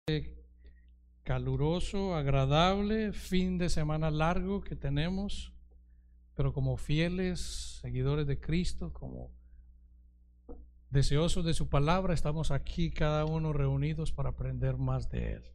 Caluroso, agradable fin de semana largo que tenemos, pero como fieles seguidores de Cristo, como deseosos de su palabra, estamos aquí cada uno reunidos para aprender más de Él.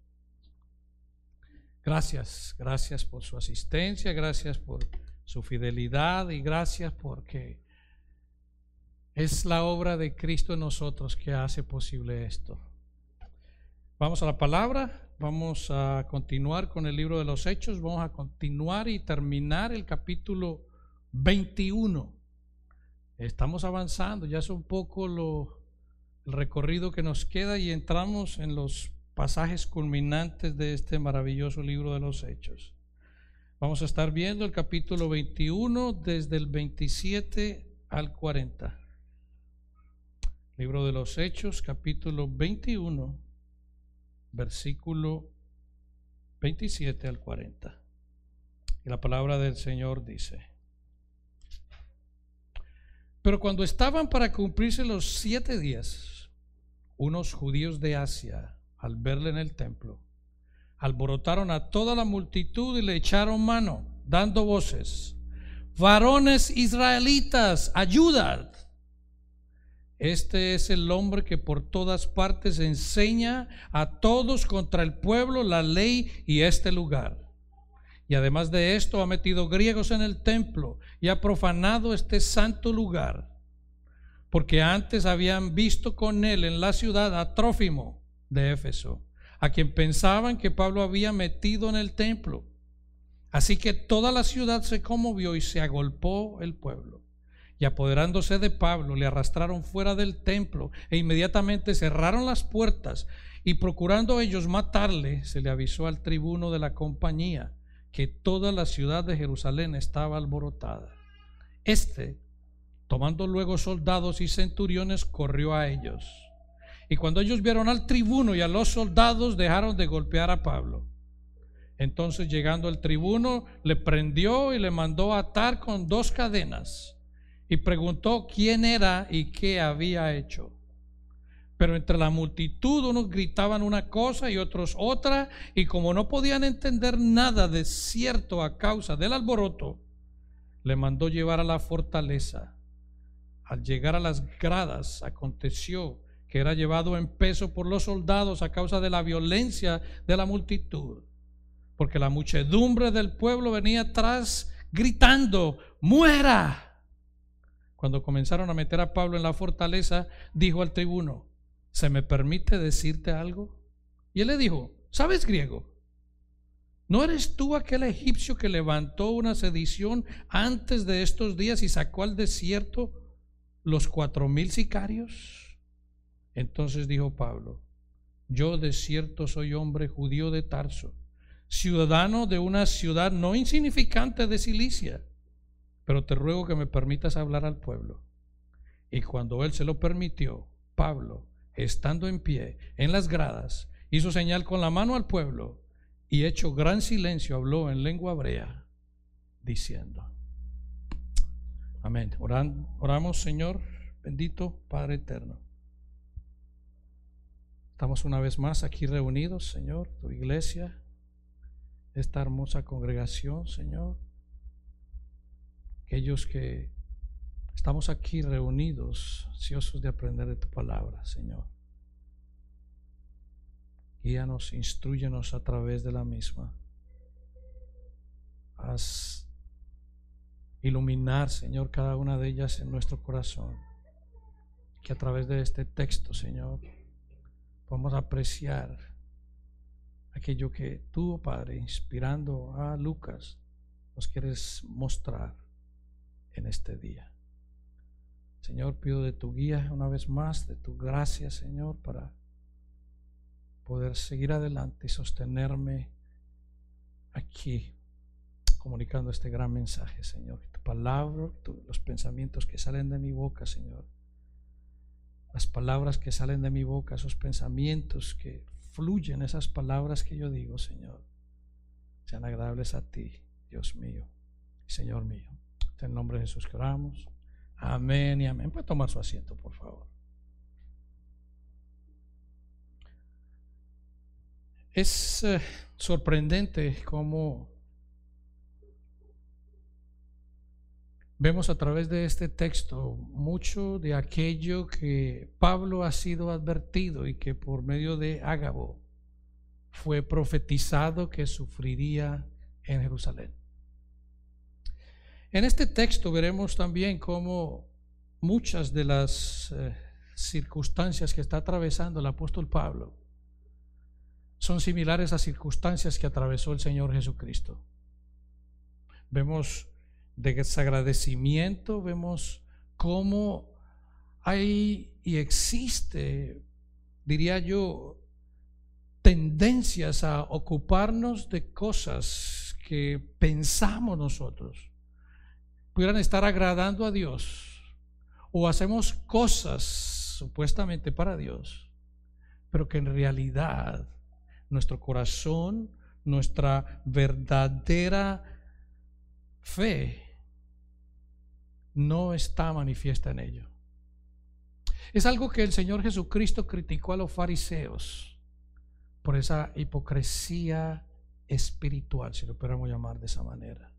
Gracias por su asistencia, gracias por su fidelidad y gracias porque es la obra de Cristo en nosotros que hace posible esto. Vamos a la palabra, vamos a continuar con el libro de los Hechos, vamos a continuar y terminar el capítulo 21. Estamos avanzando, ya es un poco el recorrido que nos queda y entramos en los pasajes culminantes de este maravilloso libro de los Hechos. Vamos a estar viendo el capítulo 21 desde el 27 al 40. Libro de los Hechos, capítulo 21, versículo 27 al 40. Y la palabra del Señor dice: Pero cuando estaban para cumplirse los 7 días, unos judíos de Asia, al verle en el templo, alborotaron a toda la multitud y le echaron mano, dando voces: varones israelitas, ayudad. Este es el hombre que por todas partes enseña a todos contra el pueblo la ley y este lugar. Y además de esto ha metido griegos en el templo y ha profanado este santo lugar, porque antes habían visto con él en la ciudad a Trófimo de Éfeso, a quien pensaban que Pablo había metido en el templo. Así que toda la ciudad se conmovió y se agolpó el pueblo. Y apoderándose de Pablo, le arrastraron fuera del templo e inmediatamente cerraron las puertas, y procurando ellos matarle, se le avisó al tribuno de la compañía que toda la ciudad de Jerusalén estaba alborotada. Tomando luego soldados y centuriones, corrió a ellos. Y cuando ellos vieron al tribuno y a los soldados, dejaron de golpear a Pablo. Entonces, llegando el tribuno, le prendió y le mandó atar con 2 cadenas. Y preguntó quién era y qué había hecho. Pero entre la multitud unos gritaban una cosa y otros otra, y como no podían entender nada de cierto a causa del alboroto, le mandó llevar a la fortaleza. Al llegar a las gradas, aconteció que era llevado en peso por los soldados a causa de la violencia de la multitud, porque la muchedumbre del pueblo venía atrás gritando: ¡muera! Cuando comenzaron a meter a Pablo en la fortaleza, dijo al tribuno: ¿se me permite decirte algo? Y él le dijo: ¿sabes griego? ¿No eres tú aquel egipcio que levantó una sedición antes de estos días y sacó al desierto los 4,000 sicarios? Entonces dijo Pablo: yo de cierto soy hombre judío de Tarso, ciudadano de una ciudad no insignificante de Cilicia, pero te ruego que me permitas hablar al pueblo. Y cuando él se lo permitió, Pablo, estando en pie en las gradas, hizo señal con la mano al pueblo y hecho gran silencio habló en lengua hebrea, diciendo: amén. Oramos. Señor bendito, Padre eterno, estamos una vez más aquí reunidos, Señor, tu iglesia, esta hermosa congregación, Señor, aquellos que estamos aquí reunidos, ansiosos de aprender de tu palabra, Señor. Guíanos, instrúyenos a través de la misma. Haz iluminar, Señor, cada una de ellas en nuestro corazón. Que a través de este texto, Señor, podamos apreciar aquello que tú, Padre, inspirando a Lucas, nos quieres mostrar en este día. Señor, pido de tu guía una vez más, de tu gracia, Señor, para poder seguir adelante y sostenerme aquí comunicando este gran mensaje, Señor. Que tu palabra, los pensamientos que salen de mi boca, Señor, las palabras que salen de mi boca, esos pensamientos que fluyen, esas palabras que yo digo, Señor, sean agradables a ti, Dios mío y Señor mío. En el nombre de Jesús que oramos. Amén y amén. Puede tomar su asiento, por favor. Es sorprendente cómo vemos a través de este texto mucho de aquello que Pablo ha sido advertido y que por medio de Ágabo fue profetizado que sufriría en Jerusalén. En este texto veremos también cómo muchas de las circunstancias que está atravesando el apóstol Pablo son similares a circunstancias que atravesó el Señor Jesucristo. Vemos desagradecimiento, vemos cómo hay y existe, diría yo, tendencias a ocuparnos de cosas que pensamos nosotros pudieran estar agradando a Dios, o hacemos cosas supuestamente para Dios, pero que en realidad nuestro corazón, nuestra verdadera fe no está manifiesta en ello. Es algo que el Señor Jesucristo criticó a los fariseos por esa hipocresía espiritual, si lo podemos llamar de esa manera.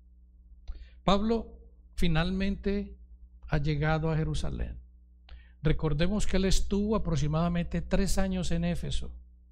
Pablo finalmente ha llegado a Jerusalén. Recordemos que él estuvo aproximadamente 3 años en Éfeso,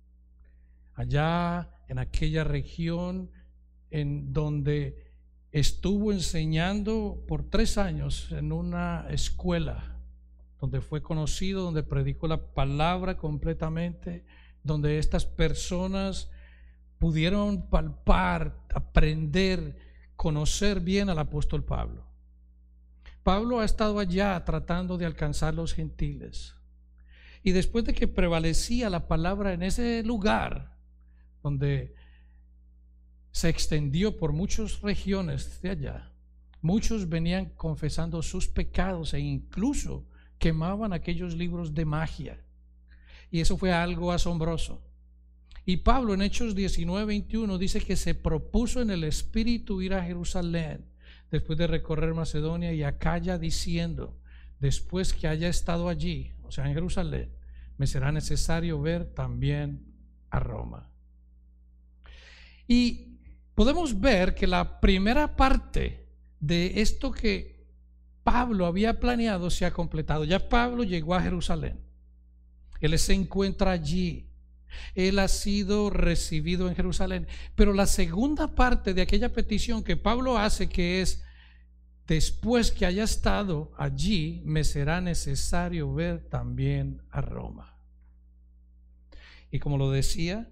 allá en aquella región en donde estuvo enseñando por 3 años en una escuela donde fue conocido, donde predicó la palabra completamente, donde estas personas pudieron palpar, aprender, conocer bien al apóstol Pablo. Pablo ha estado allá tratando de alcanzar los gentiles, y después de que prevalecía la palabra en ese lugar donde se extendió por muchas regiones de allá, muchos venían confesando sus pecados e incluso quemaban aquellos libros de magia, y eso fue algo asombroso. Y Pablo en Hechos 19:21 dice que se propuso en el espíritu ir a Jerusalén después de recorrer Macedonia y Acaya, diciendo: después que haya estado allí, o sea en Jerusalén, me será necesario ver también a Roma. Y podemos ver que la primera parte de esto que Pablo había planeado se ha completado. Ya Pablo llegó a Jerusalén, él se encuentra allí, él ha sido recibido en Jerusalén, pero la segunda parte de aquella petición que Pablo hace, que es: después que haya estado allí, me será necesario ver también a Roma. Y como lo decía,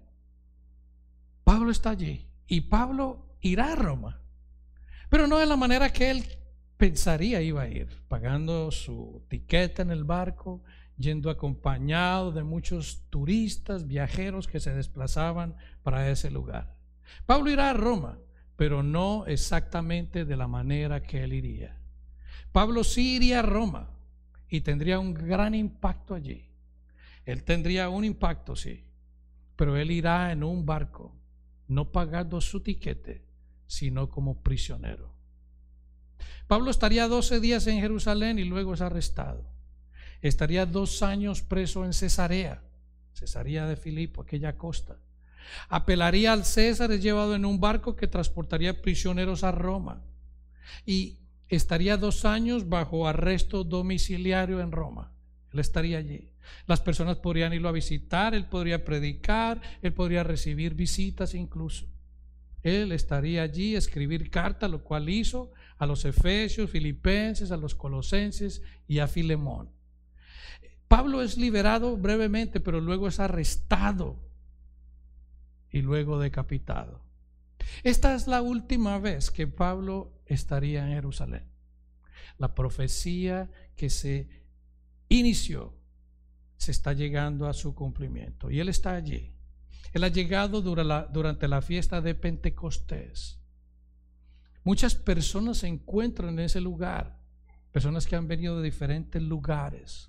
Pablo está allí y Pablo irá a Roma, pero no de la manera que él pensaría iba a ir, pagando su tiquete en el barco, yendo acompañado de muchos turistas, viajeros que se desplazaban para ese lugar. Pablo irá a Roma, pero no exactamente de la manera que él iría. Pablo sí iría a Roma y tendría un gran impacto allí. Él tendría un impacto, sí, pero él irá en un barco, no pagando su tiquete, sino como prisionero. Pablo estaría 12 días en Jerusalén y luego es arrestado. Estaría 2 años preso en Cesarea de Filipo, aquella costa. Apelaría al César, es llevado en un barco que transportaría prisioneros a Roma, y estaría 2 años bajo arresto domiciliario en Roma. Él estaría allí. Las personas podrían irlo a visitar, él podría predicar, él podría recibir visitas incluso. Él estaría allí, escribir cartas, lo cual hizo a los efesios, filipenses, a los colosenses y a Filemón. Pablo es liberado brevemente, pero luego es arrestado y luego decapitado. Esta es la última vez que Pablo estaría en Jerusalén. La profecía que se inició se está llegando a su cumplimiento y él está allí. Él ha llegado durante la fiesta de Pentecostés. Muchas personas se encuentran en ese lugar, personas que han venido de diferentes lugares.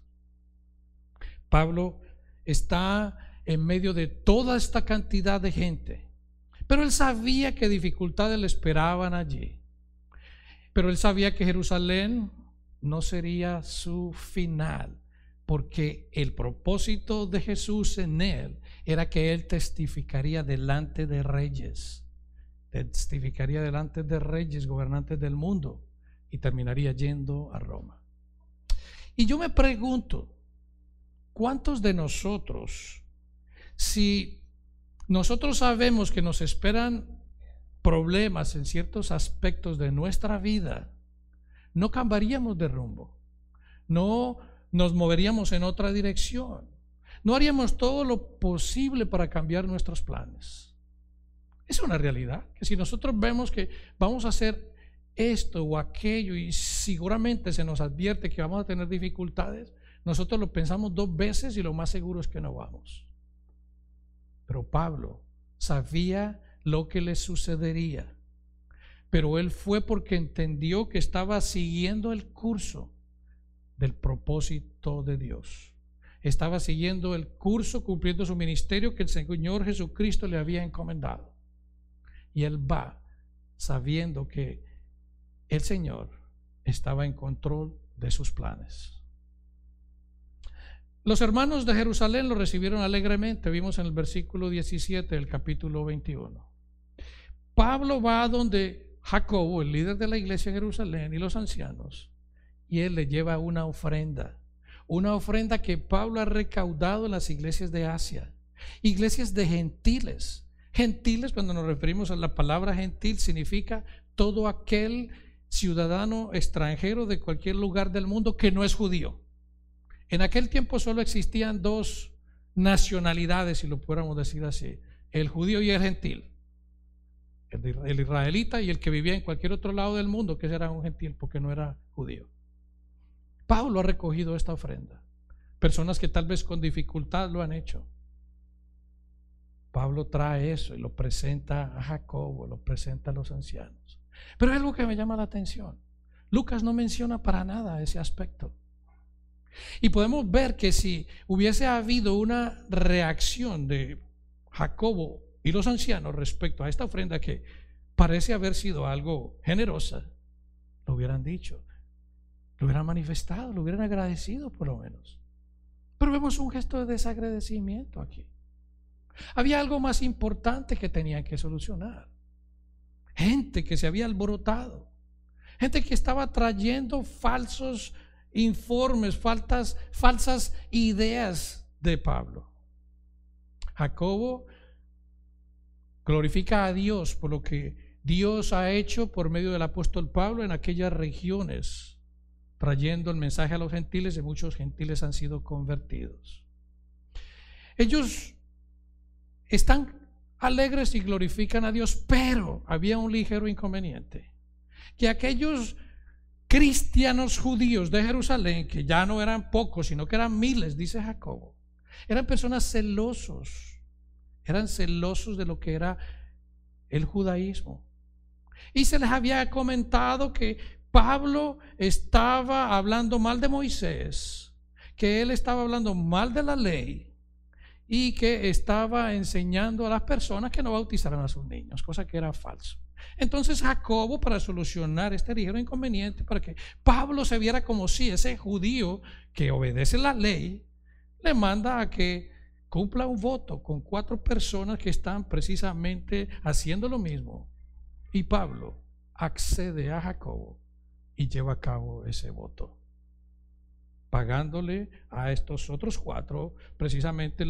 Pablo está en medio de toda esta cantidad de gente, pero él sabía que dificultades le esperaban allí. Pero él sabía que Jerusalén no sería su final, porque el propósito de Jesús en él era que él testificaría delante de reyes, gobernantes del mundo, y terminaría yendo a Roma. Y yo me pregunto, ¿cuántos de nosotros, si nosotros sabemos que nos esperan problemas en ciertos aspectos de nuestra vida, no cambiaríamos de rumbo, no nos moveríamos en otra dirección, no haríamos todo lo posible para cambiar nuestros planes? Es una realidad que si nosotros vemos que vamos a hacer esto o aquello y seguramente se nos advierte que vamos a tener dificultades, nosotros lo pensamos 2 veces y lo más seguro es que no vamos. Pero Pablo sabía lo que le sucedería, pero él fue porque entendió que estaba siguiendo el curso del propósito de Dios. Estaba siguiendo el curso, cumpliendo su ministerio que el Señor Jesucristo le había encomendado. Y él va sabiendo que el Señor estaba en control de sus planes. Los hermanos de Jerusalén lo recibieron alegremente. Vimos en el versículo 17 del capítulo 21. Pablo va a donde Jacobo, el líder de la iglesia en Jerusalén, y los ancianos, y él le lleva una ofrenda que Pablo ha recaudado en las iglesias de Asia, iglesias de gentiles. Gentiles, cuando nos referimos a la palabra gentil, significa todo aquel ciudadano extranjero de cualquier lugar del mundo que no es judío. En aquel tiempo solo existían 2 nacionalidades, si lo pudiéramos decir así: el judío y el gentil, el israelita y el que vivía en cualquier otro lado del mundo, que era un gentil porque no era judío. Pablo ha recogido esta ofrenda, personas que tal vez con dificultad lo han hecho. Pablo trae eso y lo presenta a Jacobo, lo presenta a los ancianos. Pero es algo que me llama la atención. Lucas no menciona para nada ese aspecto. Y podemos ver que si hubiese habido una reacción de Jacobo y los ancianos respecto a esta ofrenda, que parece haber sido algo generosa, lo hubieran dicho, lo hubieran manifestado, lo hubieran agradecido por lo menos. Pero vemos un gesto de desagradecimiento aquí. Había algo más importante que tenían que solucionar. Gente que se había alborotado, gente que estaba trayendo falsos informes, falsas ideas de Pablo. Jacobo glorifica a Dios por lo que Dios ha hecho por medio del apóstol Pablo en aquellas regiones, trayendo el mensaje a los gentiles, y muchos gentiles han sido convertidos. Ellos están alegres y glorifican a Dios, pero había un ligero inconveniente, que aquellos cristianos judíos de Jerusalén, que ya no eran pocos, sino que eran miles, dice Jacobo, eran personas celosos, eran celosos de lo que era el judaísmo. Y se les había comentado que Pablo estaba hablando mal de Moisés, que él estaba hablando mal de la ley y que estaba enseñando a las personas que no bautizaran a sus niños, cosa que era falso. Entonces Jacobo, para solucionar este ligero inconveniente, para que Pablo se viera como si ese judío que obedece la ley, le manda a que cumpla un voto con 4 personas que están precisamente haciendo lo mismo. Y Pablo accede a Jacobo y lleva a cabo ese voto, pagándole a estos otros 4 precisamente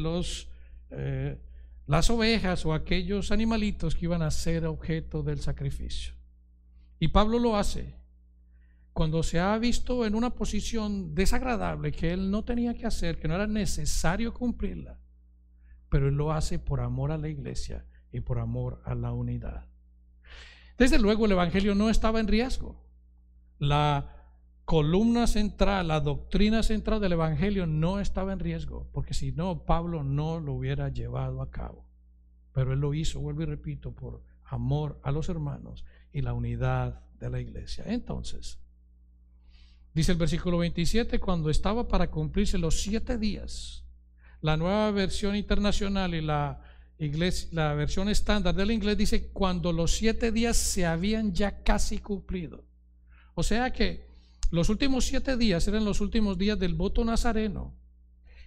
las ovejas o aquellos animalitos que iban a ser objeto del sacrificio. Y Pablo lo hace cuando se ha visto en una posición desagradable que él no tenía que hacer, que no era necesario cumplirla, pero él lo hace por amor a la iglesia y por amor a la unidad. Desde luego el evangelio no estaba en riesgo. La columna central, la doctrina central del evangelio no estaba en riesgo, porque si no, Pablo no lo hubiera llevado a cabo. Pero él lo hizo, vuelvo y repito, por amor a los hermanos y la unidad de la iglesia. Entonces, dice el versículo 27, cuando estaba para cumplirse los 7 días, la Nueva Versión Internacional y la versión estándar del inglés dice cuando los 7 días se habían ya casi cumplido. O sea que los últimos 7 días eran los últimos días del voto nazareno.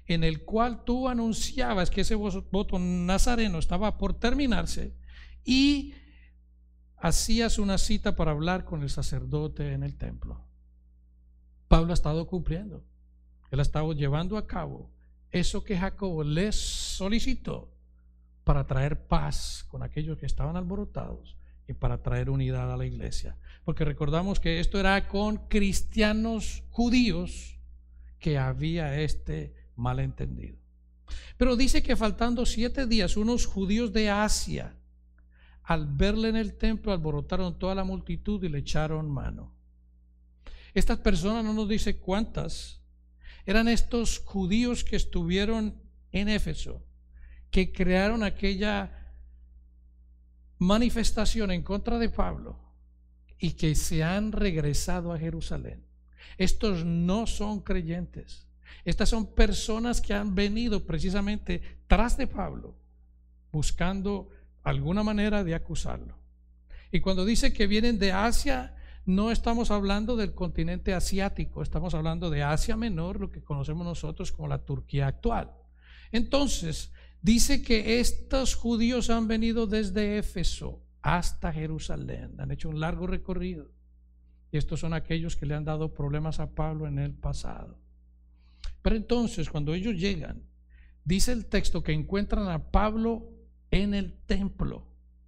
en el cual tú anunciabas que ese voto nazareno estaba por terminarse y hacías una cita para hablar con el sacerdote en el templo. Pablo ha estado cumpliendo. Él ha estado llevando a cabo eso que Jacobo les solicitó para traer paz con aquellos que estaban alborotados y para traer unidad a la iglesia. Porque recordamos que esto era con cristianos judíos que había este malentendido. Pero dice que faltando 7 días, unos judíos de Asia, al verle en el templo, alborotaron toda la multitud y le echaron mano. Estas personas, no nos dice cuántas, eran estos judíos que estuvieron en Éfeso, que crearon aquella manifestación en contra de Pablo y que se han regresado a Jerusalén. Estos no son creyentes. Estas son personas que han venido precisamente tras de Pablo, buscando alguna manera de acusarlo. Y cuando dice que vienen de Asia, no estamos hablando del continente asiático, estamos hablando de Asia Menor, lo que conocemos nosotros como la Turquía actual. Entonces, dice que estos judíos han venido desde Éfeso hasta Jerusalén, han hecho un largo recorrido. Y estos son aquellos que le han dado problemas a Pablo en el pasado. Pero entonces, cuando ellos llegan, dice el texto que encuentran a Pablo en el templo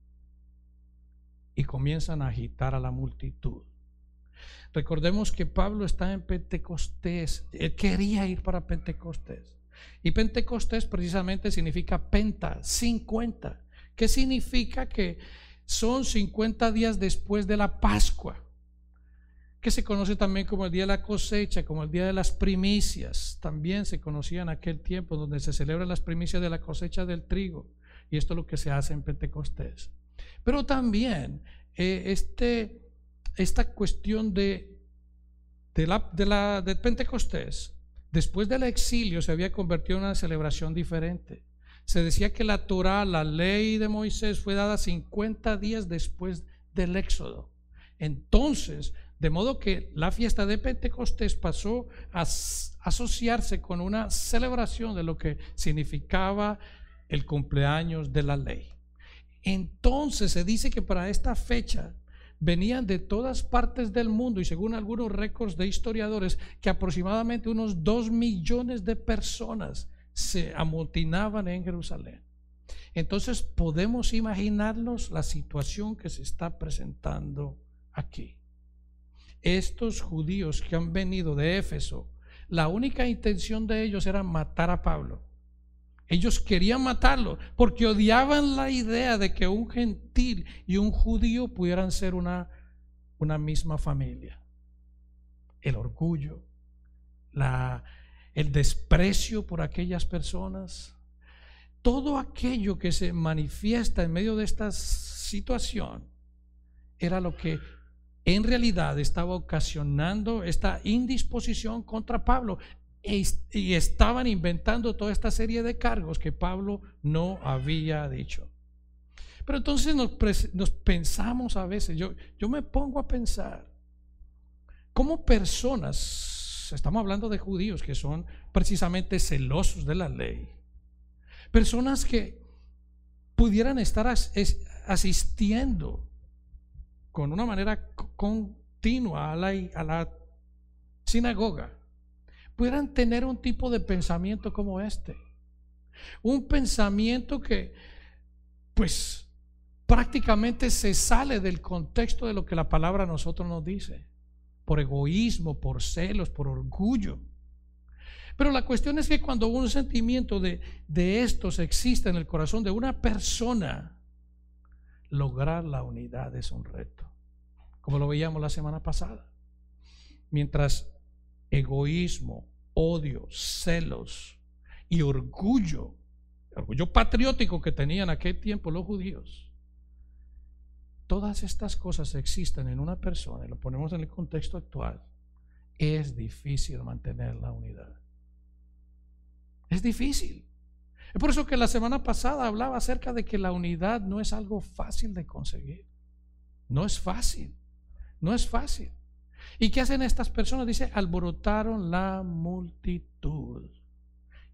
y comienzan a agitar a la multitud. Recordemos que Pablo está en Pentecostés. Él quería ir para Pentecostés. Y Pentecostés precisamente significa penta, 50. ¿Qué significa? Que son 50 días después de la Pascua, que se conoce también como el día de la cosecha, como el día de las primicias. También se conocía en aquel tiempo, donde se celebran las primicias de la cosecha del trigo. Y esto es lo que se hace en Pentecostés. Pero también esta cuestión de Pentecostés, después del exilio, se había convertido en una celebración diferente. Se decía que la Torá, la ley de Moisés, fue dada 50 días después del éxodo. Entonces, de modo que la fiesta de Pentecostés pasó a asociarse con una celebración de lo que significaba el cumpleaños de la ley. Entonces se dice que para esta fecha venían de todas partes del mundo, y según algunos récords de historiadores, que aproximadamente unos 2 millones de personas se amotinaban en Jerusalén. Entonces podemos imaginarnos la situación que se está presentando aquí. Estos judíos que han venido de Éfeso, la única intención de ellos era matar a Pablo. Ellos querían matarlo porque odiaban la idea de que un gentil y un judío pudieran ser una misma familia. El orgullo, el desprecio por aquellas personas, todo aquello que se manifiesta en medio de esta situación era lo que en realidad estaba ocasionando esta indisposición contra Pablo. Y estaban inventando toda esta serie de cargos que Pablo no había dicho. Pero entonces nos pensamos a veces, yo me pongo a pensar, ¿cómo personas, estamos hablando de judíos que son precisamente celosos de la ley, personas que pudieran estar asistiendo con una manera continua a la sinagoga, pudieran tener un tipo de pensamiento como este? Un pensamiento que pues prácticamente se sale del contexto de lo que la palabra a nosotros nos dice, por egoísmo, por celos, por orgullo. Pero la cuestión es que cuando un sentimiento de estos existe en el corazón de una persona, lograr la unidad es un reto, como lo veíamos la semana pasada. Mientras egoísmo, odio, celos y orgullo patriótico que tenían en aquel tiempo los judíos, todas estas cosas existen en una persona y lo ponemos en el contexto actual, es difícil mantener la unidad. Es difícil. Es por eso que la semana pasada hablaba acerca de que la unidad no es algo fácil de conseguir. No es fácil. No es fácil. ¿Y qué hacen estas personas? Dice, alborotaron la multitud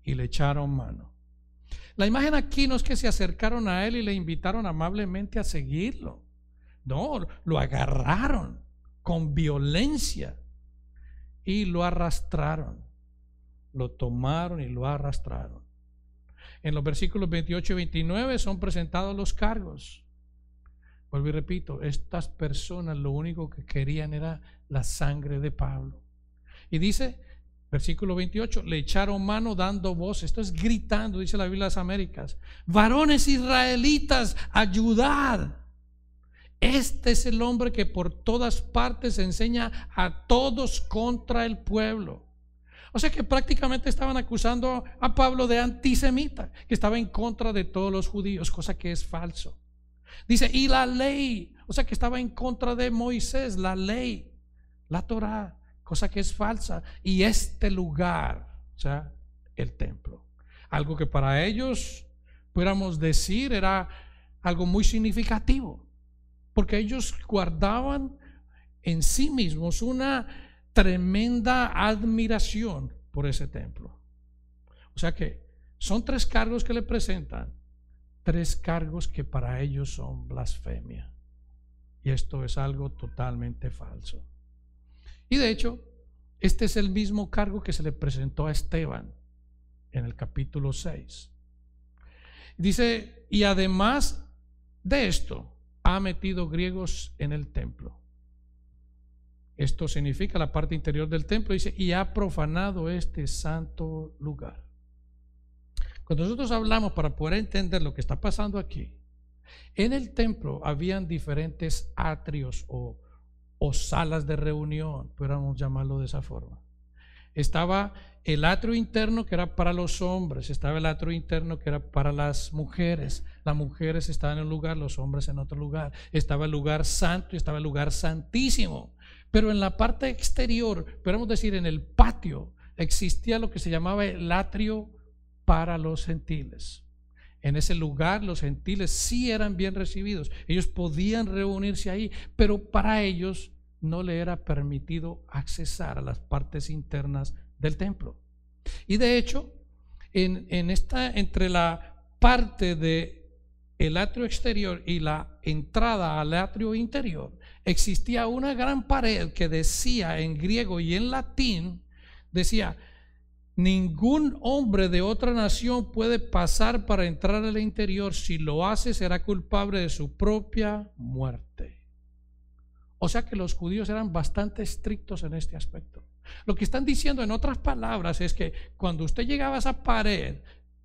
y le echaron mano. La imagen aquí no es que se acercaron a él y le invitaron amablemente a seguirlo. No, lo agarraron con violencia y lo arrastraron. Lo tomaron y lo arrastraron. En los versículos 28 y 29 son presentados los cargos. Vuelvo y repito, estas personas lo único que querían era la sangre de Pablo. Y dice, versículo 28, le echaron mano dando voz. Esto es gritando, dice la Biblia de las Américas. Varones israelitas, ayudad. Este es el hombre que por todas partes enseña a todos contra el pueblo. O sea que prácticamente estaban acusando a Pablo de antisemita, que estaba en contra de todos los judíos, cosa que es falso. Dice, y la ley, o sea que estaba en contra de Moisés, la ley, la Torá, cosa que es falsa. Y este lugar, o sea, el templo, algo que para ellos, pudiéramos decir, era algo muy significativo, porque ellos guardaban en sí mismos una tremenda admiración por ese templo. O sea que son 3 cargos que le presentan, 3 cargos que para ellos son blasfemia. Y esto es algo totalmente falso. Y de hecho, este es el mismo cargo que se le presentó a Esteban en el capítulo 6. Dice, y además de esto, ha metido griegos en el templo. Esto significa la parte interior del templo. Dice, y ha profanado este santo lugar. Cuando nosotros hablamos, para poder entender lo que está pasando aquí, en el templo habían diferentes atrios o salas de reunión, podríamos llamarlo de esa forma. Estaba el atrio interno, que era para los hombres. Estaba el atrio interno, que era para las mujeres. Las mujeres estaban en un lugar, los hombres en otro lugar. Estaba el lugar santo y estaba el lugar santísimo. Pero en la parte exterior, podemos decir en el patio, existía lo que se llamaba el atrio para los gentiles. En ese lugar los gentiles sí eran bien recibidos. Ellos podían reunirse ahí, pero para ellos no le era permitido accesar a las partes internas del templo. Y de hecho, entre la parte de el atrio exterior y la entrada al atrio interior, existía una gran pared que decía en griego y en latín, decía, ningún hombre de otra nación puede pasar para entrar al interior. Si lo hace, será culpable de su propia muerte. O sea que los judíos eran bastante estrictos en este aspecto. Lo que están diciendo en otras palabras es que cuando usted llegaba a esa pared,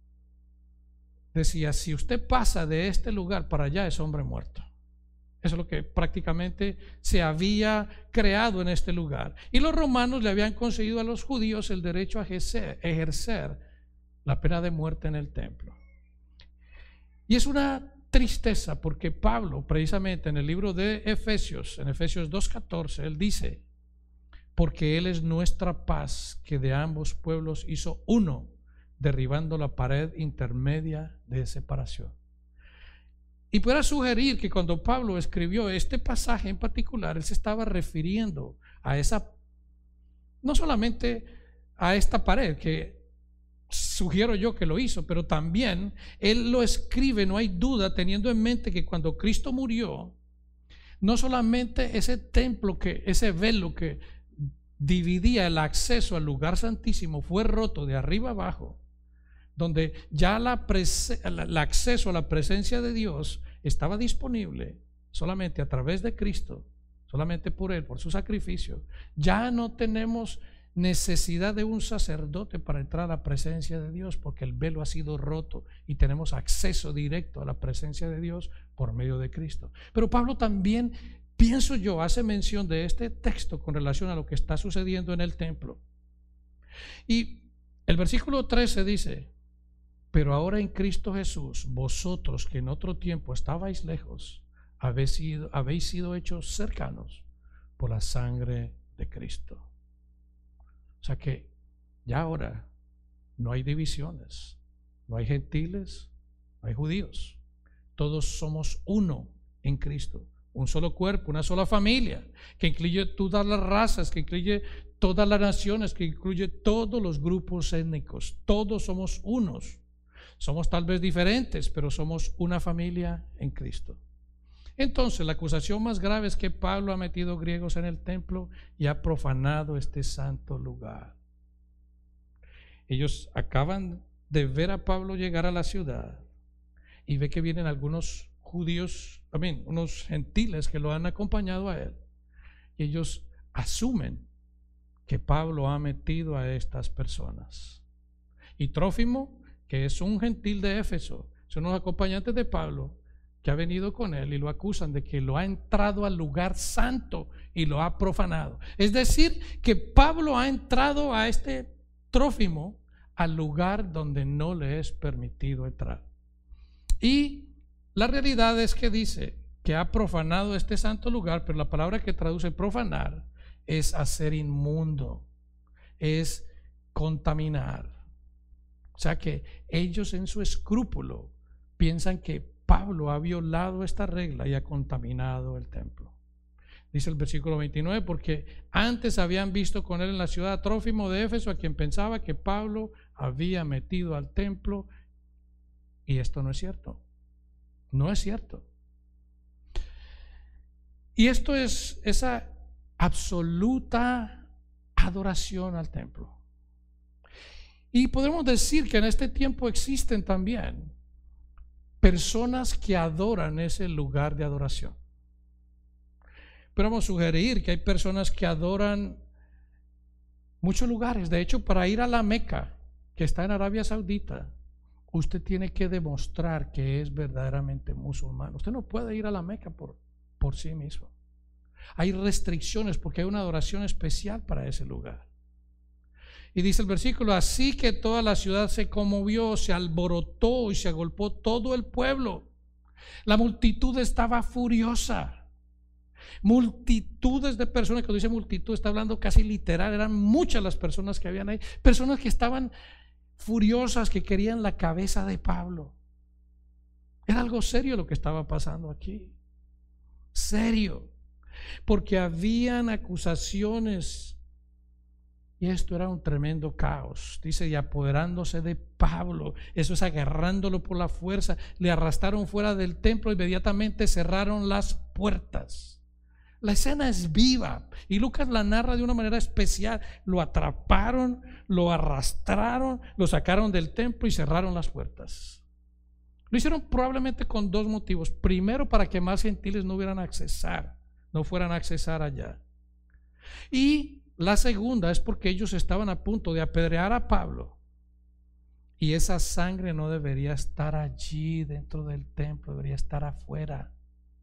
decía, si usted pasa de este lugar para allá, es hombre muerto. Eso es lo que prácticamente se había creado en este lugar. Y los romanos le habían concedido a los judíos el derecho a ejercer la pena de muerte en el templo. Y es una tristeza porque Pablo, precisamente en el libro de Efesios, en Efesios 2:14, él dice, porque Él es nuestra paz, que de ambos pueblos hizo uno, derribando la pared intermedia de separación. Y pudiera sugerir que cuando Pablo escribió este pasaje en particular, él se estaba refiriendo a esa, no solamente a esta pared, que sugiero yo que lo hizo, pero también él lo escribe, no hay duda, teniendo en mente que cuando Cristo murió, no solamente ese templo, ese velo que dividía el acceso al lugar santísimo fue roto de arriba abajo, donde ya el acceso a la presencia de Dios estaba disponible solamente a través de Cristo, solamente por Él, por su sacrificio. Ya no tenemos necesidad de un sacerdote para entrar a la presencia de Dios, porque el velo ha sido roto y tenemos acceso directo a la presencia de Dios por medio de Cristo. Pero Pablo también, pienso yo, hace mención de este texto con relación a lo que está sucediendo en el templo. Y el versículo 13 dice, pero ahora en Cristo Jesús, vosotros que en otro tiempo estabais lejos, habéis sido hechos cercanos por la sangre de Cristo. O sea que ya ahora no hay divisiones, no hay gentiles, no hay judíos. Todos somos uno en Cristo. un solo cuerpo, una sola familia, que incluye todas las razas, que incluye todas las naciones, que incluye todos los grupos étnicos. Todos somos unos. Somos tal vez diferentes, pero somos una familia en Cristo. Entonces, la acusación más grave es que Pablo ha metido griegos en el templo y ha profanado este santo lugar. Ellos acaban de ver a Pablo llegar a la ciudad y ve que vienen algunos judíos, también unos gentiles que lo han acompañado a él. Y ellos asumen que Pablo ha metido a estas personas. Y Trófimo, que es un gentil de Éfeso, son los acompañantes de Pablo, que ha venido con él y lo acusan de que lo ha entrado al lugar santo y lo ha profanado. Es decir, que Pablo ha entrado a este Trófimo al lugar donde no le es permitido entrar. Y la realidad es que dice que ha profanado este santo lugar, pero la palabra que traduce profanar es hacer inmundo, es contaminar. O sea que ellos en su escrúpulo piensan que Pablo ha violado esta regla y ha contaminado el templo. Dice el versículo 29, porque antes habían visto con él en la ciudad a Trófimo de Éfeso, a quien pensaba que Pablo había metido al templo, y esto no es cierto. No es cierto. Y esto es esa absoluta adoración al templo. Y podemos decir que en este tiempo existen también personas que adoran ese lugar de adoración. Pero vamos a sugerir que hay personas que adoran muchos lugares. De hecho, para ir a la Meca, que está en Arabia Saudita, usted tiene que demostrar que es verdaderamente musulmán. Usted no puede ir a la Meca por sí mismo. Hay restricciones porque hay una adoración especial para ese lugar. Y dice el versículo, así que toda la ciudad se conmovió, se alborotó y se agolpó todo el pueblo. La multitud estaba furiosa. Multitudes de personas, cuando dice multitud está hablando casi literal, eran muchas las personas que habían ahí, personas que estaban furiosas, que querían la cabeza de Pablo. Era algo serio lo que estaba pasando aquí, serio, porque habían acusaciones. Y esto era un tremendo caos. Dice, y apoderándose de Pablo, eso es agarrándolo por la fuerza, le arrastraron fuera del templo, inmediatamente cerraron las puertas. La escena es viva y Lucas la narra de una manera especial. Lo atraparon, lo arrastraron, lo sacaron del templo y cerraron las puertas. Lo hicieron probablemente con dos motivos. Primero, para que más gentiles no fueran a accesar allá. Y la segunda es porque ellos estaban a punto de apedrear a Pablo y esa sangre no debería estar allí dentro del templo, debería estar afuera.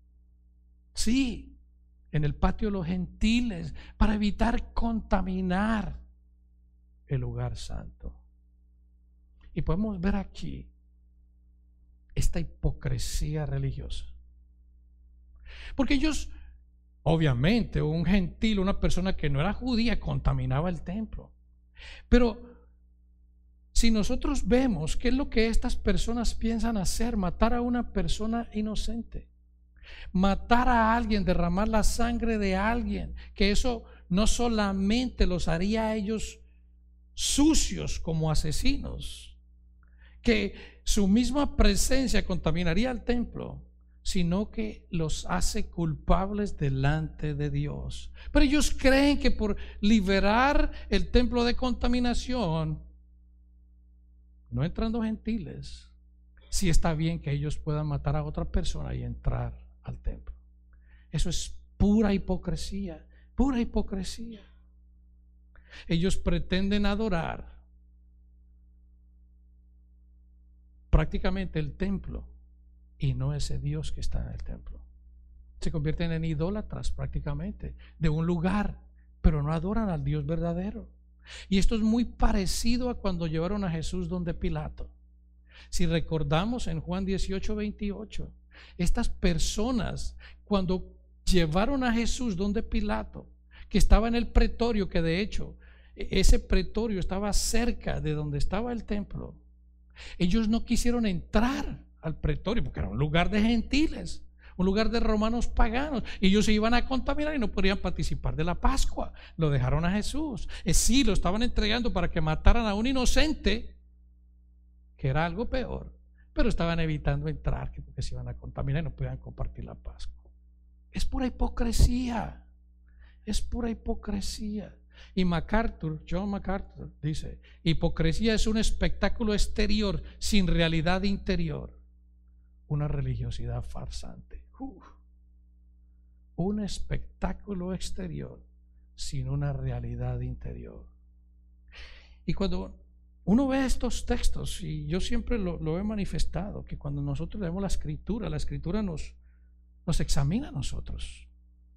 Sí, en el patio de los gentiles, para evitar contaminar el lugar santo. Y podemos ver aquí esta hipocresía religiosa, porque ellos, obviamente, un gentil, una persona que no era judía, contaminaba el templo. Pero si nosotros vemos qué es lo que estas personas piensan hacer, matar a una persona inocente, matar a alguien, derramar la sangre de alguien, que eso no solamente los haría a ellos sucios como asesinos, que su misma presencia contaminaría el templo, sino que los hace culpables delante de Dios. Pero ellos creen que por liberar el templo de contaminación, no entrando gentiles, sí está bien que ellos puedan matar a otra persona y entrar al templo. Eso es pura hipocresía, pura hipocresía. Ellos pretenden adorar prácticamente el templo y no ese Dios que está en el templo. Se convierten en idólatras prácticamente de un lugar, pero no adoran al Dios verdadero. Y esto es muy parecido a cuando llevaron a Jesús donde Pilato. Si recordamos en Juan 18:28, estas personas cuando llevaron a Jesús donde Pilato, que estaba en el pretorio, que de hecho ese pretorio estaba cerca de donde estaba el templo, ellos no quisieron entrar al pretorio porque era un lugar de gentiles, un lugar de romanos paganos. Y ellos se iban a contaminar y no podían participar de la Pascua. Lo dejaron a Jesús. Sí, lo estaban entregando para que mataran a un inocente, que era algo peor, pero estaban evitando entrar porque se iban a contaminar y no podían compartir la Pascua. Es pura hipocresía. Es pura hipocresía. Y John MacArthur dice: hipocresía es un espectáculo exterior sin realidad interior, una religiosidad farsante. Un espectáculo exterior sin una realidad interior. Y cuando uno ve estos textos, y yo siempre lo he manifestado, que cuando nosotros leemos la Escritura nos examina a nosotros.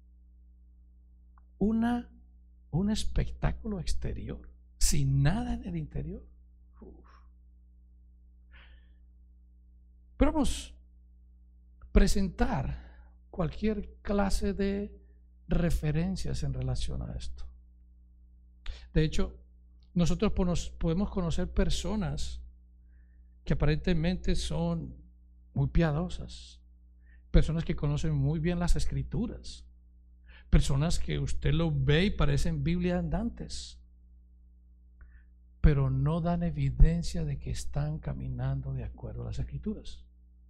Un espectáculo exterior sin nada en el interior. Pero vamos a presentar cualquier clase de referencias en relación a esto. De hecho, nosotros podemos conocer personas que aparentemente son muy piadosas, personas que conocen muy bien las Escrituras, personas que usted lo ve y parecen Biblia andantes, pero no dan evidencia de que están caminando de acuerdo a las Escrituras.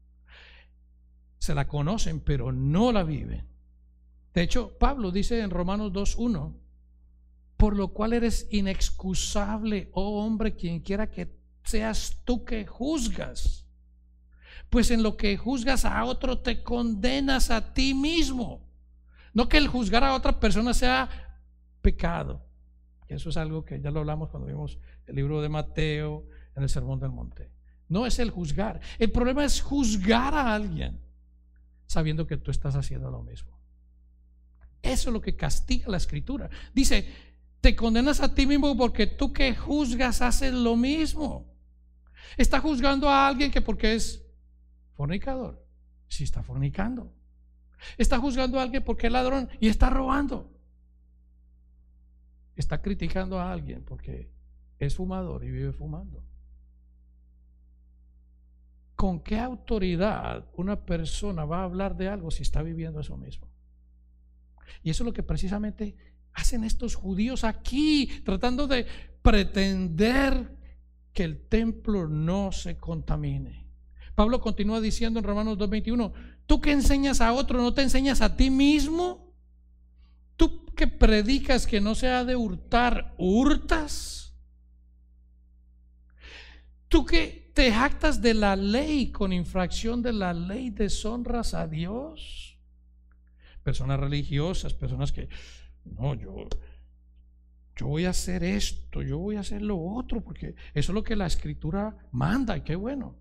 Se la conocen, pero no la viven. De hecho, Pablo dice en Romanos 2:1: por lo cual eres inexcusable, oh hombre, quien quiera que seas tú que juzgas, pues en lo que juzgas a otro te condenas a ti mismo. No que el juzgar a otra persona sea pecado. Eso es algo que ya lo hablamos cuando vimos el libro de Mateo en el Sermón del Monte. No es el juzgar. El problema es juzgar a alguien sabiendo que tú estás haciendo lo mismo. Eso es lo que castiga la Escritura. Dice: te condenas a ti mismo porque tú que juzgas haces lo mismo. Está juzgando a alguien que porque es fornicador, sí está fornicando. Está juzgando a alguien porque es ladrón y está robando. Está criticando a alguien porque es fumador y vive fumando. ¿Con qué autoridad una persona va a hablar de algo si está viviendo eso mismo? Y eso es lo que precisamente hacen estos judíos aquí, tratando de pretender que el templo no se contamine. Pablo continúa diciendo en Romanos 2:21: tú que enseñas a otro, ¿no te enseñas a ti mismo? Tú que predicas que no se ha de hurtar, ¿hurtas? Tú que te jactas de la ley, con infracción de la ley deshonras a Dios. Personas religiosas, personas que no, yo voy a hacer esto, yo voy a hacer lo otro, porque eso es lo que la Escritura manda, y qué bueno.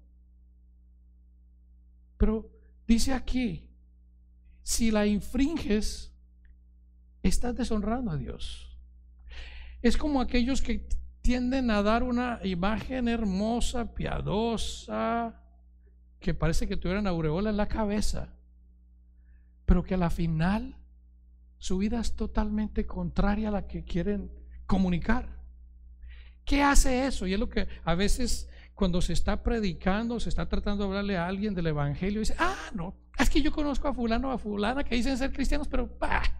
Pero dice aquí: si la infringes, estás deshonrando a Dios. Es como aquellos que tienden a dar una imagen hermosa, piadosa, que parece que tuvieran aureola en la cabeza, pero que a la final su vida es totalmente contraria a la que quieren comunicar. ¿Qué hace eso? Y es lo que a veces, cuando se está predicando, se está tratando de hablarle a alguien del evangelio, dice: no, es que yo conozco a fulano o a fulana que dicen ser cristianos, pero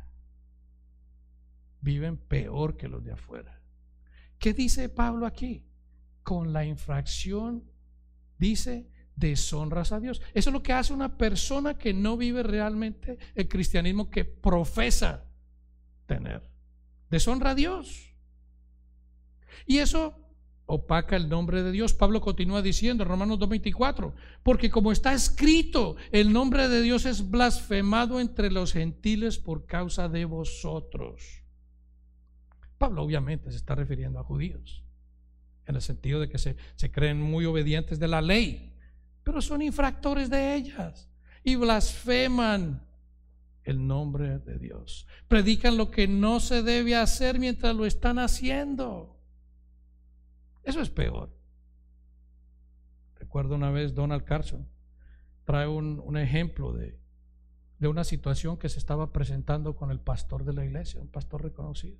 viven peor que los de afuera. ¿Qué dice Pablo aquí? Con la infracción, dice, deshonras a Dios. Eso es lo que hace una persona que no vive realmente el cristianismo que profesa tener. Deshonra a Dios. Y eso opaca el nombre de Dios. Pablo continúa diciendo en Romanos 2:24: porque como está escrito, el nombre de Dios es blasfemado entre los gentiles por causa de vosotros. Pablo obviamente se está refiriendo a judíos, en el sentido de que se creen muy obedientes de la ley, pero son infractores de ellas y blasfeman el nombre de Dios. Predican lo que no se debe hacer mientras lo están haciendo. Eso es peor. Recuerdo una vez Donald Carson trae un ejemplo de una situación que se estaba presentando con el pastor de la iglesia, un pastor reconocido.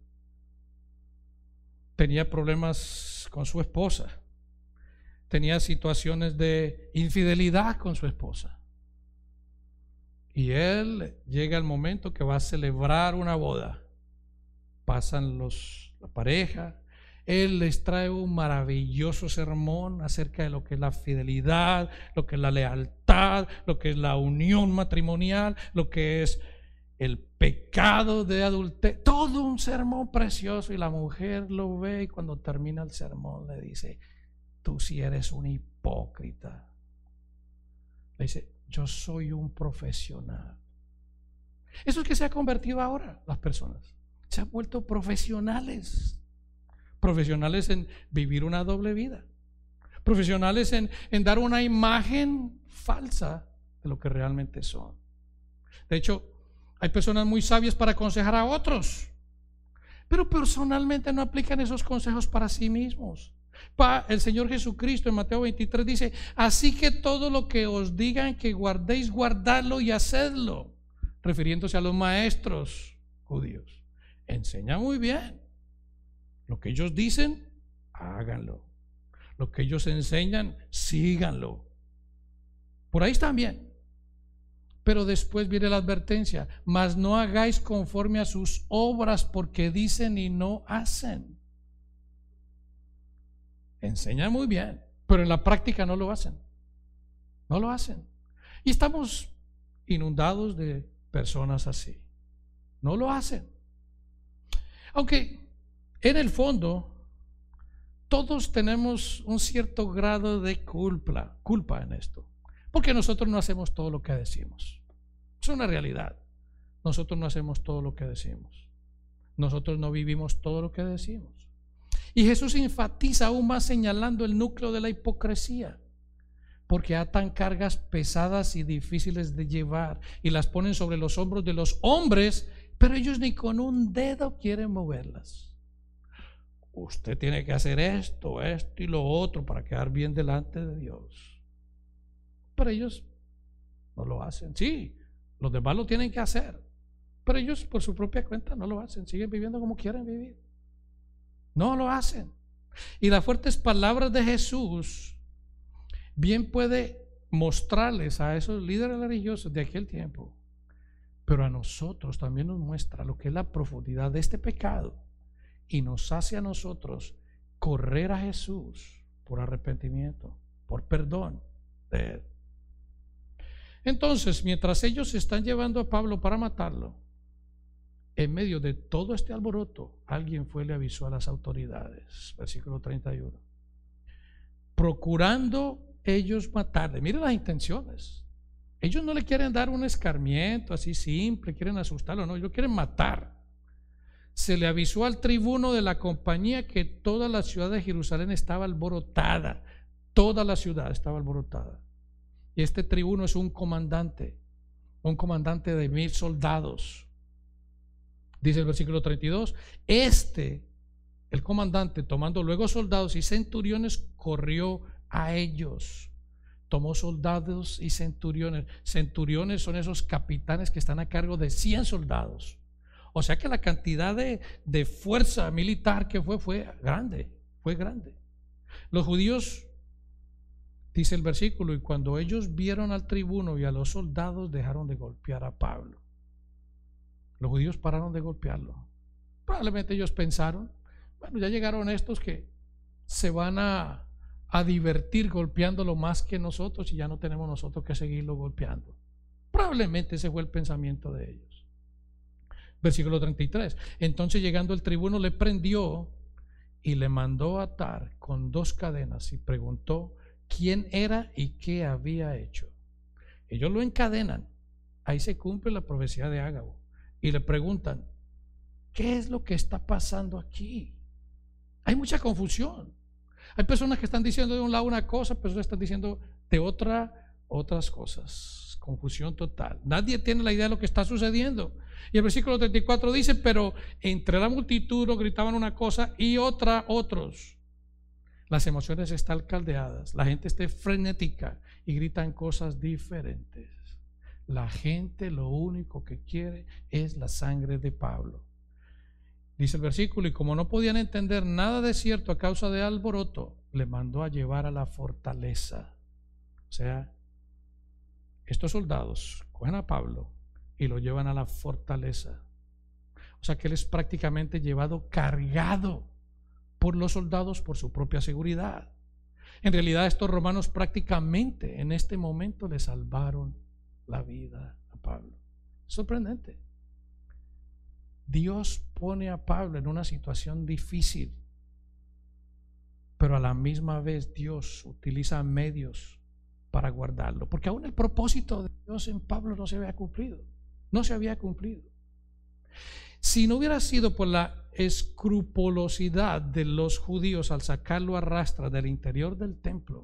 Tenía problemas con su esposa, tenía situaciones de infidelidad con su esposa, Y él llega el momento que va a celebrar una boda. Pasan la pareja. Él les trae un maravilloso sermón acerca de lo que es la fidelidad, lo que es la lealtad, lo que es la unión matrimonial, lo que es el pecado de adulterio. Todo un sermón precioso. Y la mujer lo ve y cuando termina el sermón le dice: tú sí eres un hipócrita. Le dice: yo soy un profesional. Eso es que se ha convertido ahora las personas. Se han vuelto profesionales. Profesionales en vivir una doble vida. Profesionales en dar una imagen falsa de lo que realmente son. De hecho, hay personas muy sabias para aconsejar a otros, pero personalmente no aplican esos consejos para sí mismos. El Señor Jesucristo en Mateo 23 dice: así que todo lo que os digan que guardéis, guardadlo y hacedlo, refiriéndose a los maestros judíos. Enseña muy bien. Lo que ellos dicen, háganlo. Lo que ellos enseñan, síganlo. Por ahí están bien. Pero después viene la advertencia: mas no hagáis conforme a sus obras, porque dicen y no hacen. Enseñan muy bien, pero en la práctica no lo hacen. No lo hacen. Y estamos inundados de personas así. No lo hacen. Aunque en el fondo todos tenemos un cierto grado de culpa en esto, porque nosotros no hacemos todo lo que decimos. Es una realidad. Nosotros no hacemos todo lo que decimos. Nosotros no vivimos todo lo que decimos. Y Jesús enfatiza aún más señalando el núcleo de la hipocresía, porque atan cargas pesadas y difíciles de llevar y las ponen sobre los hombros de los hombres, pero ellos ni con un dedo quieren moverlas. Usted tiene que hacer esto y lo otro para quedar bien delante de Dios. Pero ellos no lo hacen. Sí, los demás lo tienen que hacer, pero ellos por su propia cuenta no lo hacen. Siguen viviendo como quieren vivir. No lo hacen. Y las fuertes palabras de Jesús bien puede mostrarles a esos líderes religiosos de aquel tiempo, pero a nosotros también nos muestra lo que es la profundidad de este pecado y nos hace a nosotros correr a Jesús por arrepentimiento, por perdón de Él. Entonces, mientras ellos están llevando a Pablo para matarlo, en medio de todo este alboroto, alguien fue y le avisó a las autoridades. Versículo 31. Procurando ellos matarle. Miren las intenciones. Ellos no le quieren dar un escarmiento así simple, quieren asustarlo, no, ellos quieren matar. Se le avisó al tribuno de la compañía que toda la ciudad de Jerusalén estaba alborotada. Toda la ciudad estaba alborotada. Y este tribuno es un comandante de 1000 soldados. Dice el versículo 32, el comandante, tomando luego soldados y centuriones, corrió a ellos. Tomó soldados y centuriones. Centuriones son esos capitanes que están a cargo de 100 soldados. O sea que la cantidad de fuerza militar que fue grande. Los judíos, dice el versículo, y cuando ellos vieron al tribuno y a los soldados, dejaron de golpear a Pablo. Los judíos pararon de golpearlo. Probablemente ellos pensaron: bueno, ya llegaron estos que se van a divertir golpeándolo más que nosotros y ya no tenemos nosotros que seguirlo golpeando. Probablemente ese fue el pensamiento de ellos. Versículo 33. Entonces, llegando el tribuno, le prendió y le mandó atar con 2 cadenas y preguntó quién era y qué había hecho. Ellos lo encadenan. Ahí se cumple la profecía de Ágabo. Y le preguntan: ¿qué es lo que está pasando aquí? Hay mucha confusión. Hay personas que están diciendo de un lado una cosa, personas están diciendo de otras cosas. Confusión total. Nadie tiene la idea de lo que está sucediendo. Y el versículo 34 dice: pero entre la multitud nos gritaban una cosa y otros. Las emociones están caldeadas, la gente está frenética y gritan cosas diferentes. La gente lo único que quiere es la sangre de Pablo. Dice el versículo: y como no podían entender nada de cierto a causa de alboroto, le mandó a llevar a la fortaleza. O sea, estos soldados cogen a Pablo y lo llevan a la fortaleza. O sea que él es prácticamente llevado cargado por los soldados por su propia seguridad. En realidad estos romanos prácticamente en este momento le salvaron la vida a Pablo. Sorprendente. Dios pone a Pablo en una situación difícil, pero a la misma vez Dios utiliza medios para guardarlo, porque aún el propósito de Dios en Pablo no se había cumplido. No se había cumplido. Si no hubiera sido por la escrupulosidad de los judíos al sacarlo a rastras del interior del templo,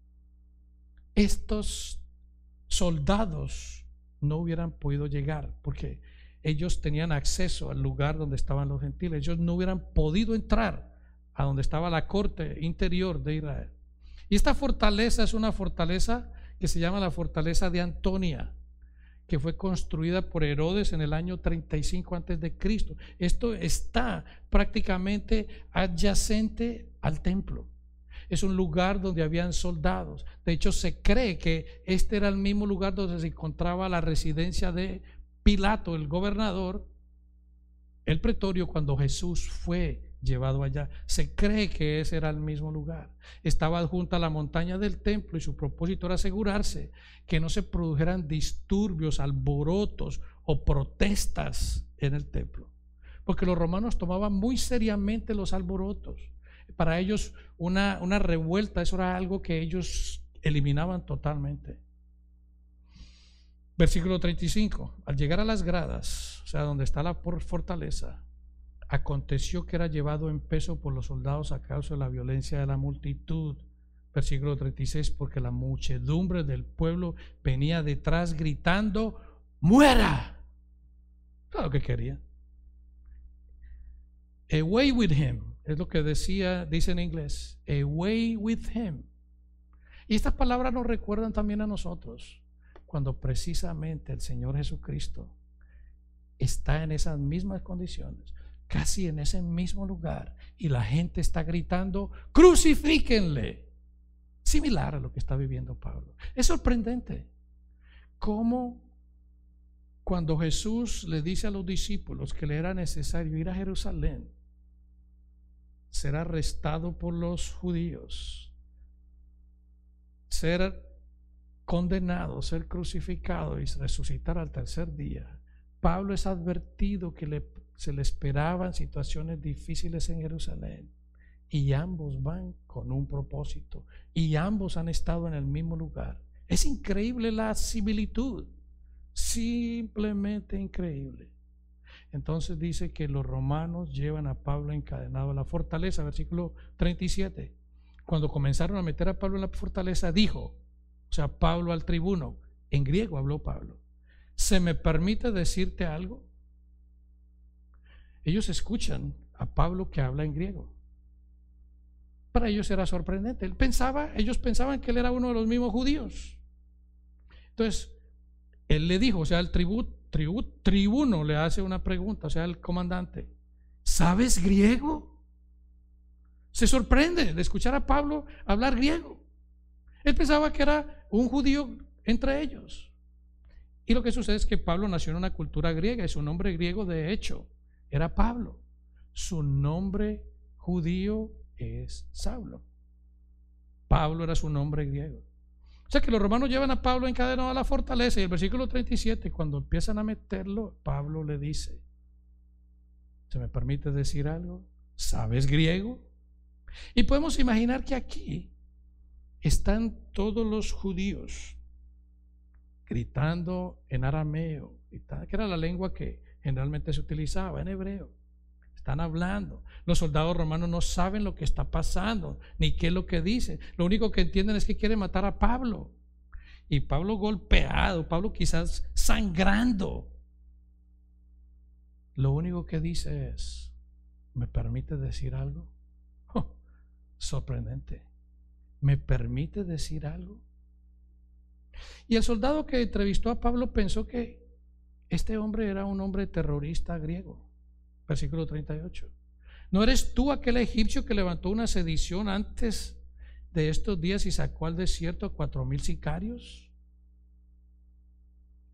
estos soldados no hubieran podido llegar, porque ellos tenían acceso al lugar donde estaban los gentiles. Ellos no hubieran podido entrar a donde estaba la corte interior de Israel. Y esta fortaleza es una fortaleza que se llama la fortaleza de Antonia, que fue construida por Herodes en el año 35 antes de Cristo. Esto está prácticamente adyacente al templo. Es un lugar donde habían soldados. De hecho, se cree que este era el mismo lugar donde se encontraba la residencia de Pilato, el gobernador, el pretorio, cuando Jesús fue llevado allá. Se cree que ese era el mismo lugar. Estaba adjunta a la montaña del templo y su propósito era asegurarse que no se produjeran disturbios, alborotos o protestas en el templo, porque los romanos tomaban muy seriamente los alborotos. Para ellos una revuelta, eso era algo que ellos eliminaban totalmente. Versículo 35. Al llegar a las gradas, o sea, donde está la fortaleza, aconteció que era llevado en peso por los soldados a causa de la violencia de la multitud. Versículo 36. Porque la muchedumbre del pueblo venía detrás gritando: ¡muera! Claro que quería. Away with him, es lo que dice en inglés. Away with him. Y estas palabras nos recuerdan también a nosotros, cuando precisamente el Señor Jesucristo está en esas mismas condiciones, casi en ese mismo lugar, y la gente está gritando: crucifíquenle. Similar a lo que está viviendo Pablo. Es sorprendente cómo cuando Jesús le dice a los discípulos que le era necesario ir a Jerusalén, ser arrestado por los judíos, ser condenado, ser crucificado y resucitar al tercer día, Pablo es advertido que se le esperaban situaciones difíciles en Jerusalén, y ambos van con un propósito, y ambos han estado en el mismo lugar. Es increíble la similitud, simplemente increíble. Entonces dice que los romanos llevan a Pablo encadenado a la fortaleza. Versículo 37. Cuando comenzaron a meter a Pablo en la fortaleza, dijo, o sea, Pablo al tribuno, en griego habló Pablo: ¿se me permite decirte algo? Ellos escuchan a Pablo que habla en griego. Para ellos era sorprendente. Ellos pensaban que él era uno de los mismos judíos. Entonces, él le dijo, o sea, el tribuno le hace una pregunta, o sea, el comandante: ¿sabes griego? Se sorprende de escuchar a Pablo hablar griego. Él pensaba que era un judío entre ellos. Y lo que sucede es que Pablo nació en una cultura griega y su nombre griego, de hecho, era Pablo. Su nombre judío es Saulo. Pablo era su nombre griego. O sea que los romanos llevan a Pablo encadenado a la fortaleza, y el versículo 37, cuando empiezan a meterlo, Pablo le dice: ¿se me permite decir algo? ¿Sabes griego? Y podemos imaginar que aquí están todos los judíos gritando en arameo, que era la lengua que generalmente se utilizaba, en hebreo. Están hablando. Los soldados romanos no saben lo que está pasando, ni qué es lo que dice. Lo único que entienden es que quieren matar a Pablo. Y Pablo golpeado, Pablo quizás sangrando. Lo único que dice es: ¿me permite decir algo? Oh, sorprendente. ¿Me permite decir algo? Y el soldado que entrevistó a Pablo pensó que este hombre era un hombre terrorista griego. Versículo 38. ¿No eres tú aquel egipcio que levantó una sedición antes de estos días y sacó al desierto a 4,000 sicarios?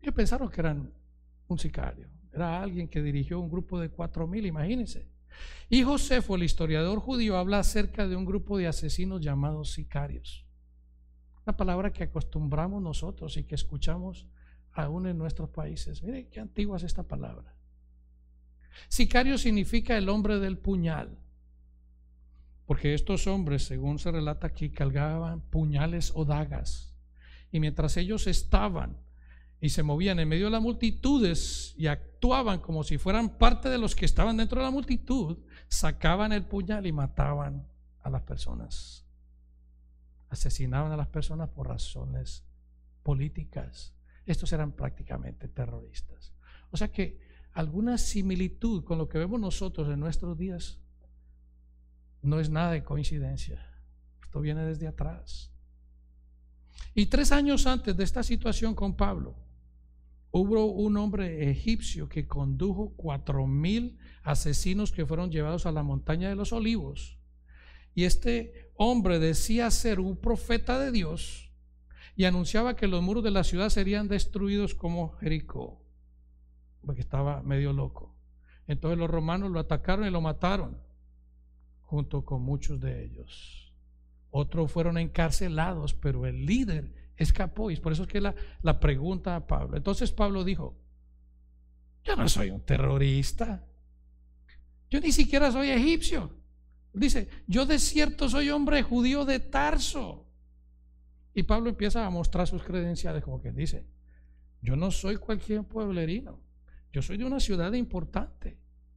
Ellos pensaron que eran un sicario. Era alguien que dirigió un grupo de 4,000, imagínense. Y Josefo, el historiador judío, habla acerca de un grupo de asesinos llamados sicarios. Una palabra que acostumbramos nosotros y que escuchamos aún en nuestros países. Miren qué antigua es esta palabra. Sicario significa el hombre del puñal, porque estos hombres, según se relata aquí, cargaban puñales o dagas, y mientras ellos estaban y se movían en medio de las multitudes y actuaban como si fueran parte de los que estaban dentro de la multitud, sacaban el puñal y mataban a las personas. Asesinaban a las personas por razones políticas. Estos eran prácticamente terroristas. O sea que alguna similitud con lo que vemos nosotros en nuestros días no es nada de coincidencia. Esto viene desde atrás. Y 3 años antes de esta situación con Pablo, hubo un hombre egipcio que condujo 4,000 asesinos que fueron llevados a la montaña de los Olivos. Y este hombre decía ser un profeta de Dios y anunciaba que los muros de la ciudad serían destruidos como Jericó, porque estaba medio loco. Entonces los romanos lo atacaron y lo mataron, junto con muchos de ellos. Otros fueron encarcelados, pero el líder escapó, y por eso es que la pregunta a Pablo. Entonces Pablo dijo: yo no soy un terrorista, yo ni siquiera soy egipcio. Dice: yo de cierto soy hombre judío de Tarso. Y Pablo empieza a mostrar sus credenciales, como que dice: yo no soy cualquier pueblerino, yo soy de una ciudad importante.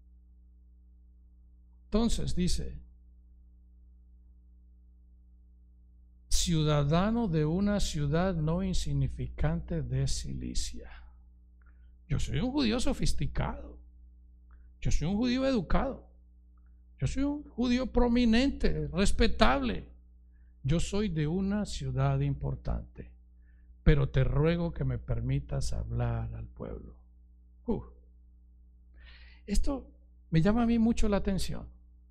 Entonces dice: ciudadano de una ciudad no insignificante de Cilicia. Yo soy un judío sofisticado, yo soy un judío educado, yo soy un judío prominente, respetable. Yo soy de una ciudad importante, pero te ruego que me permitas hablar al pueblo. Esto me llama a mí mucho la atención.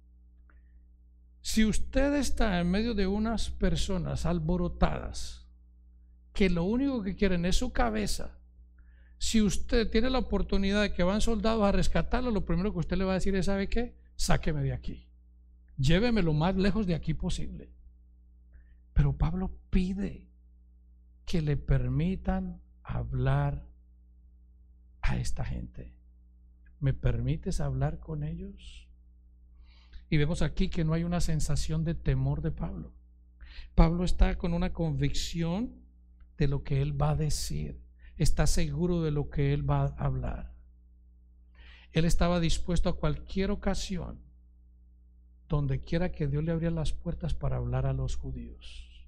Si usted está en medio de unas personas alborotadas que lo único que quieren es su cabeza, si usted tiene la oportunidad de que van soldados a rescatarlo, lo primero que usted le va a decir es: ¿sabe qué? Sáqueme de aquí, lléveme lo más lejos de aquí posible. Pero Pablo pide que le permitan hablar a esta gente. ¿Me permites hablar con ellos? Y vemos aquí que no hay una sensación de temor de Pablo. Pablo está con una convicción de lo que él va a decir, está seguro de lo que él va a hablar. Él estaba dispuesto a cualquier ocasión, donde quiera que Dios le abriera las puertas para hablar a los judíos.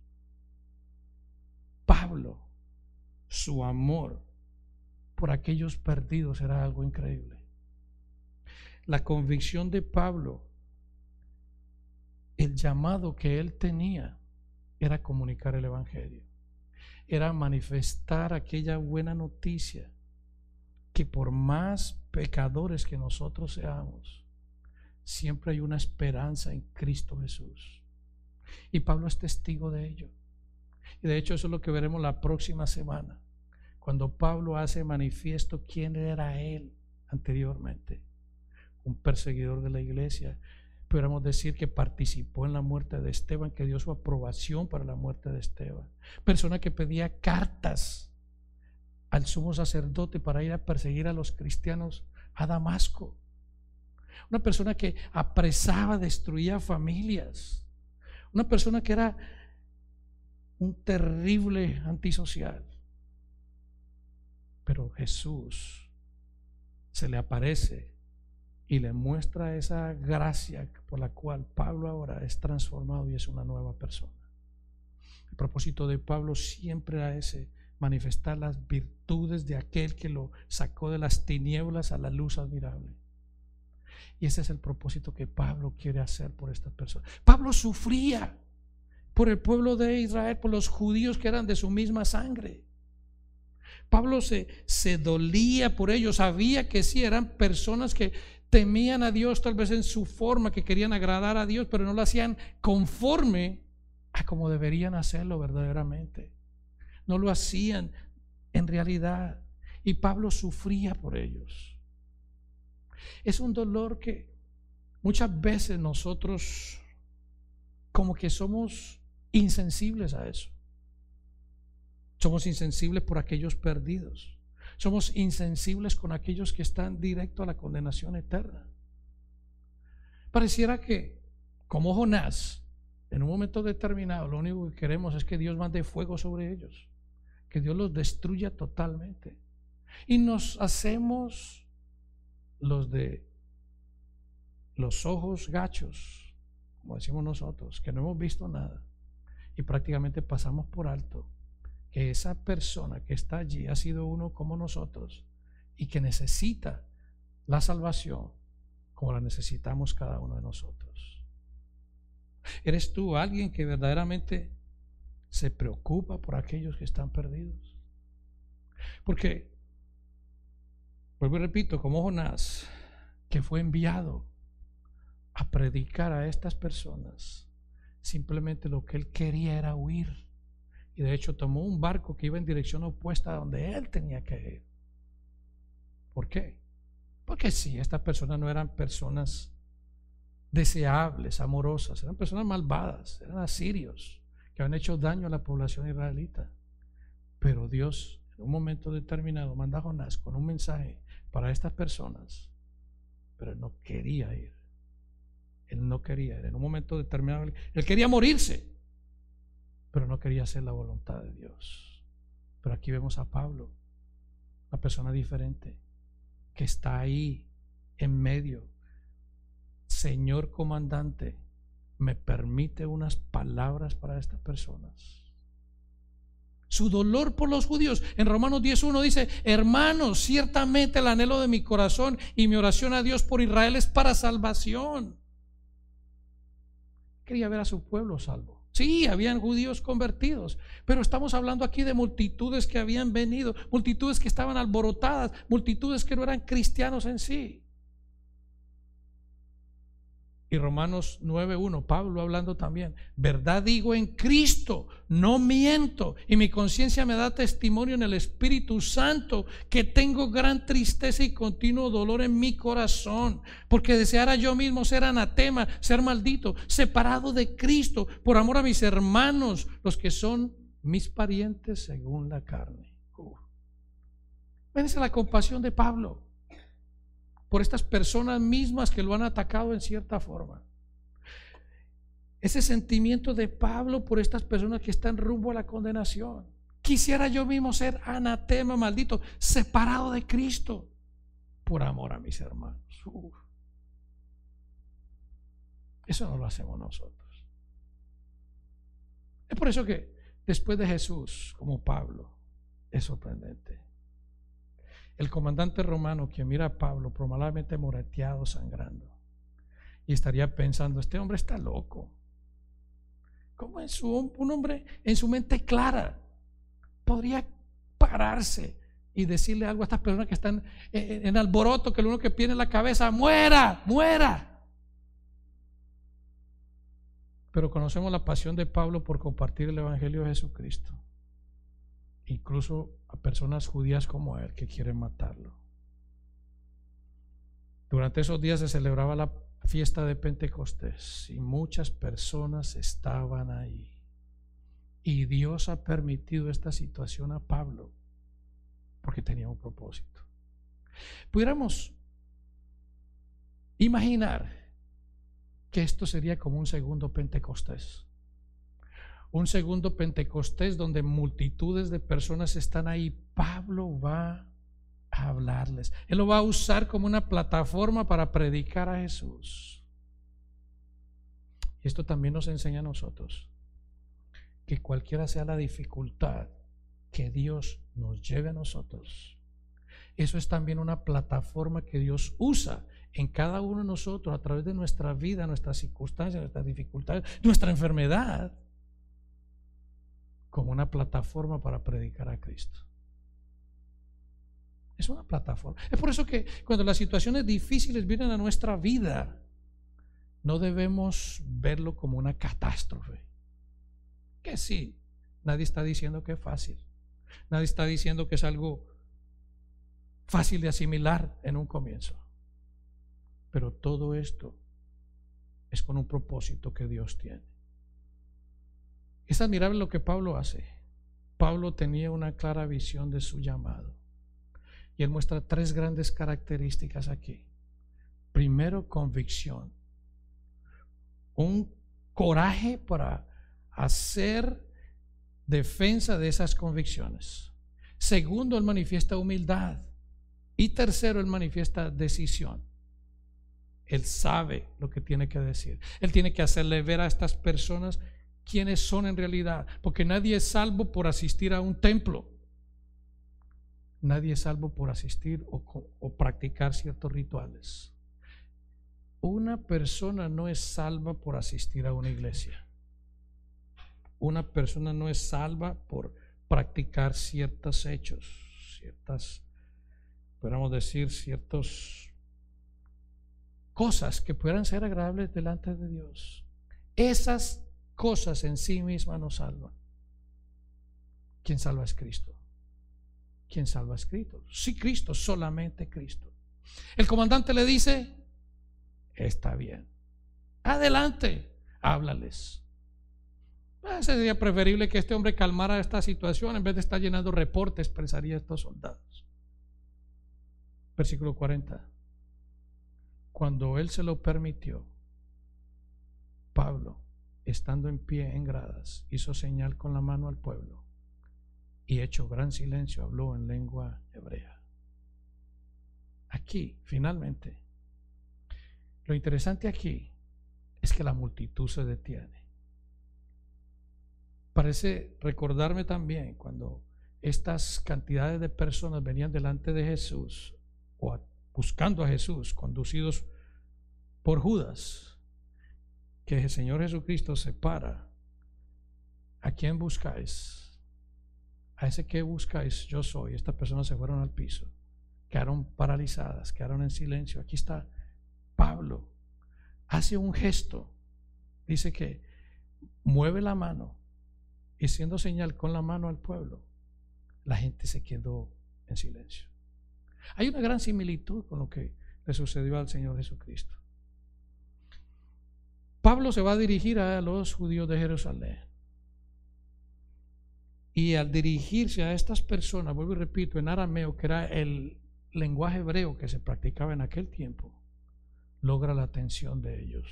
Pablo, su amor por aquellos perdidos era algo increíble. La convicción de Pablo, el llamado que él tenía, era comunicar el evangelio, era manifestar aquella buena noticia, que por más pecadores que nosotros seamos, siempre hay una esperanza en Cristo Jesús. Y Pablo es testigo de ello. Y de hecho eso es lo que veremos la próxima semana, cuando Pablo hace manifiesto quién era él anteriormente. Un perseguidor de la iglesia. Podríamos decir que participó en la muerte de Esteban, que dio su aprobación para la muerte de Esteban. Persona que pedía cartas al sumo sacerdote para ir a perseguir a los cristianos a Damasco. Una persona que apresaba, destruía familias. Una persona que era un terrible antisocial. Pero Jesús se le aparece y le muestra esa gracia por la cual Pablo ahora es transformado y es una nueva persona. El propósito de Pablo siempre era ese: manifestar las virtudes de aquel que lo sacó de las tinieblas a la luz admirable. Y ese es el propósito que Pablo quiere hacer por estas personas. Pablo sufría por el pueblo de Israel, por los judíos que eran de su misma sangre. Pablo se dolía por ellos, sabía que sí, eran personas que temían a Dios tal vez en su forma, que querían agradar a Dios, pero no lo hacían conforme a como deberían hacerlo verdaderamente. No lo hacían en realidad. y Pablo sufría por ellos. Es un dolor que muchas veces nosotros como que somos insensibles a eso. Somos insensibles por aquellos perdidos. Somos insensibles con aquellos que están directo a la condenación eterna. Pareciera que, como Jonás, en un momento determinado, lo único que queremos es que Dios mande fuego sobre ellos, que Dios los destruya totalmente. Y nos hacemos los de los ojos gachos, como decimos nosotros, que no hemos visto nada, y prácticamente pasamos por alto que esa persona que está allí ha sido uno como nosotros y que necesita la salvación como la necesitamos cada uno de nosotros. ¿Eres tú alguien que verdaderamente se preocupa por aquellos que están perdidos? Porque, vuelvo y repito, como Jonás, que fue enviado a predicar a estas personas, simplemente lo que él quería era huir. Y de hecho tomó un barco que iba en dirección opuesta a donde él tenía que ir. ¿Por qué? Porque sí, estas personas no eran personas deseables, amorosas, eran personas malvadas, eran asirios que habían hecho daño a la población israelita. Pero Dios, en un momento determinado, manda a Jonás con un mensaje para estas personas, pero él no quería ir. Él no quería ir. En un momento determinado, él quería morirse, pero no quería hacer la voluntad de Dios. Pero aquí vemos a Pablo, una persona diferente, que está ahí en medio. Señor comandante, ¿me permite unas palabras para estas personas? Su dolor por los judíos. En Romanos 10:1 dice: hermanos, ciertamente el anhelo de mi corazón y mi oración a Dios por Israel es para salvación. Quería ver a su pueblo salvo. Sí, habían judíos convertidos, pero estamos hablando aquí de multitudes que habían venido, multitudes que estaban alborotadas, multitudes que no eran cristianos en sí. Y Romanos 9:1, Pablo hablando también: verdad digo en Cristo, no miento, y mi conciencia me da testimonio en el Espíritu Santo que tengo gran tristeza y continuo dolor en mi corazón, porque deseara yo mismo ser anatema, ser maldito, separado de Cristo, por amor a mis hermanos, los que son mis parientes según la carne. Ven la compasión de Pablo por estas personas mismas que lo han atacado en cierta forma. Ese sentimiento de Pablo por estas personas que están rumbo a la condenación. Quisiera yo mismo ser anatema, maldito, separado de Cristo, por amor a mis hermanos. Eso no lo hacemos nosotros. Es por eso que después de Jesús, como Pablo, es sorprendente. El comandante romano que mira a Pablo probablemente moreteado, sangrando, y estaría pensando: este hombre está loco. ¿Cómo un hombre en su mente clara podría pararse y decirle algo a estas personas que están en alboroto, que lo único que tiene en la cabeza: muera, muera? Pero conocemos la pasión de Pablo por compartir el evangelio de Jesucristo, incluso a personas judías como él que quieren matarlo. Durante esos días se celebraba la fiesta de Pentecostés y muchas personas estaban ahí, y Dios ha permitido esta situación a Pablo porque tenía un propósito. Pudiéramos imaginar que esto sería como un segundo Pentecostés. Un segundo Pentecostés donde multitudes de personas están ahí. Pablo va a hablarles. Él lo va a usar como una plataforma para predicar a Jesús. Y esto también nos enseña a nosotros que cualquiera sea la dificultad que Dios nos lleve a nosotros, eso es también una plataforma que Dios usa en cada uno de nosotros a través de nuestra vida, nuestras circunstancias, nuestras dificultades, nuestra enfermedad, como una plataforma para predicar a Cristo. Es una plataforma. Es por eso que cuando las situaciones difíciles vienen a nuestra vida, no debemos verlo como una catástrofe. Que sí, nadie está diciendo que es fácil, nadie está diciendo que es algo fácil de asimilar en un comienzo. Pero todo esto es con un propósito que Dios tiene. Es admirable lo que Pablo hace. Pablo tenía una clara visión de su llamado. Y él muestra tres grandes características aquí. Primero, convicción. Un coraje para hacer defensa de esas convicciones. Segundo, él manifiesta humildad. Y tercero, él manifiesta decisión. Él sabe lo que tiene que decir. Él tiene que hacerle ver a estas personas quiénes son en realidad, porque nadie es salvo por asistir a un templo. Nadie es salvo por asistir o practicar ciertos rituales. Una persona no es salva por asistir a una iglesia. Una persona no es salva por practicar ciertos hechos, podríamos decir, ciertas cosas que puedan ser agradables delante de Dios. Esas cosas en sí mismas no salvan. ¿Quién salva es Cristo? ¿Quién salva es Cristo? Sí, Cristo, solamente Cristo. El comandante le dice: está bien, adelante, háblales. Sería preferible que este hombre calmara esta situación en vez de estar llenando reportes, pensaría estos soldados. Versículo 40. Cuando él se lo permitió, Pablo, estando en pie en gradas, hizo señal con la mano al pueblo y, hecho gran silencio, habló en lengua hebrea. Aquí, finalmente, lo interesante aquí es que la multitud se detiene. Parece recordarme también cuando estas cantidades de personas venían delante de Jesús o buscando a Jesús, conducidos por Judas, que el Señor Jesucristo se para. ¿A quién buscáis? A ese que buscáis yo soy. Estas personas se fueron al piso, quedaron paralizadas, quedaron en silencio. Aquí está Pablo, hace un gesto, dice que mueve la mano y, siendo señal con la mano al pueblo, la gente se quedó en silencio. Hay una gran similitud con lo que le sucedió al Señor Jesucristo. Pablo se va a dirigir a los judíos de Jerusalén, y al dirigirse a estas personas, vuelvo y repito, en arameo, que era el lenguaje hebreo que se practicaba en aquel tiempo, logra la atención de ellos.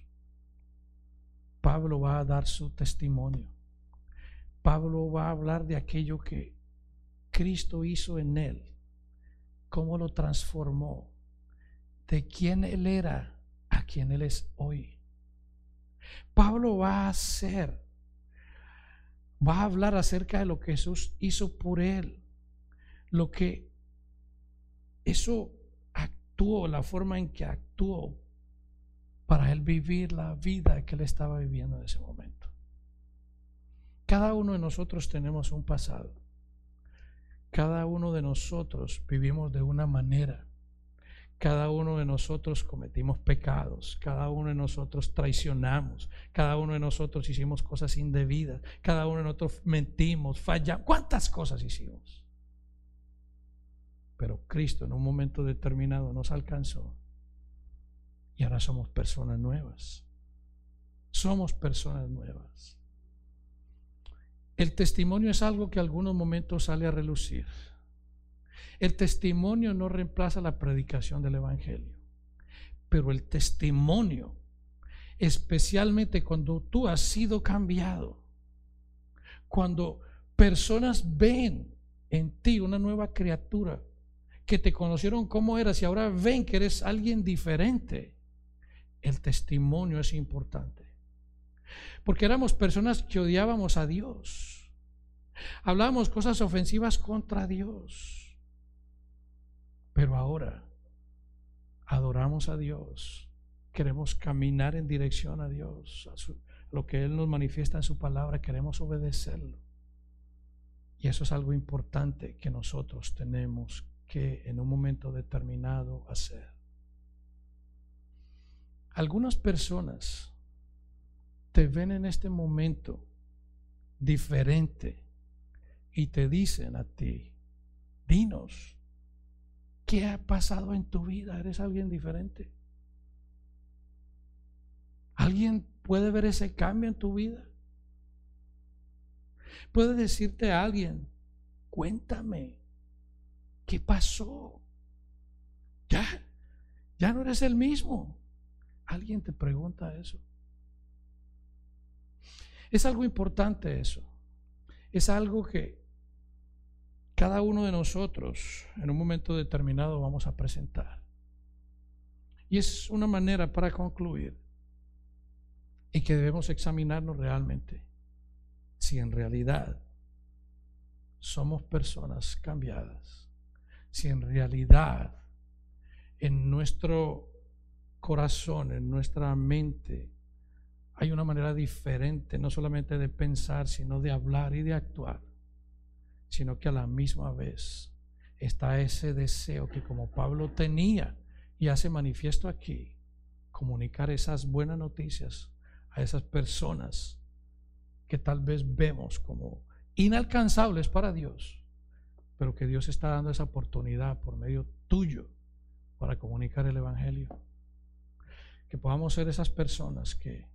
Pablo va a dar su testimonio. Pablo va a hablar de aquello que Cristo hizo en él, cómo lo transformó, de quién él era a quién él es hoy. Pablo va a hablar acerca de lo que Jesús hizo por él, lo que eso actuó, la forma en que actuó para él vivir la vida que él estaba viviendo en ese momento. Cada uno de nosotros tenemos un pasado. Cada uno de nosotros vivimos de una manera. Cada uno de nosotros cometimos pecados. Cada uno de nosotros traicionamos. Cada uno de nosotros hicimos cosas indebidas. Cada uno de nosotros mentimos, fallamos. ¿Cuántas cosas hicimos? Pero Cristo en un momento determinado nos alcanzó y ahora somos personas nuevas. Somos personas nuevas. El testimonio es algo que en algunos momentos sale a relucir. El testimonio no reemplaza la predicación del evangelio, pero el testimonio, especialmente cuando tú has sido cambiado, cuando personas ven en ti una nueva criatura, que te conocieron como eras y ahora ven que eres alguien diferente, el testimonio es importante. Porque éramos personas que odiábamos a Dios, hablábamos cosas ofensivas contra Dios, pero ahora adoramos a Dios, queremos caminar en dirección a Dios, a lo que Él nos manifiesta en su palabra, queremos obedecerlo. Y eso es algo importante que nosotros tenemos que en un momento determinado hacer. Algunas personas te ven en este momento diferente y te dicen a ti: dinos, ¿Qué ha pasado en tu vida? ¿Eres alguien diferente? ¿Alguien puede ver ese cambio en tu vida? ¿Puede decirte a alguien, cuéntame, qué pasó? Ya no eres el mismo. Alguien te pregunta eso. Es algo importante eso. Es algo que cada uno de nosotros en un momento determinado vamos a presentar. Y es una manera para concluir y que debemos examinarnos realmente si en realidad somos personas cambiadas, si en realidad en nuestro corazón, en nuestra mente, hay una manera diferente, no solamente de pensar, sino de hablar y de actuar, sino que a la misma vez está ese deseo que como Pablo tenía y hace manifiesto aquí, comunicar esas buenas noticias a esas personas que tal vez vemos como inalcanzables para Dios, pero que Dios está dando esa oportunidad por medio tuyo para comunicar el Evangelio. Que podamos ser esas personas que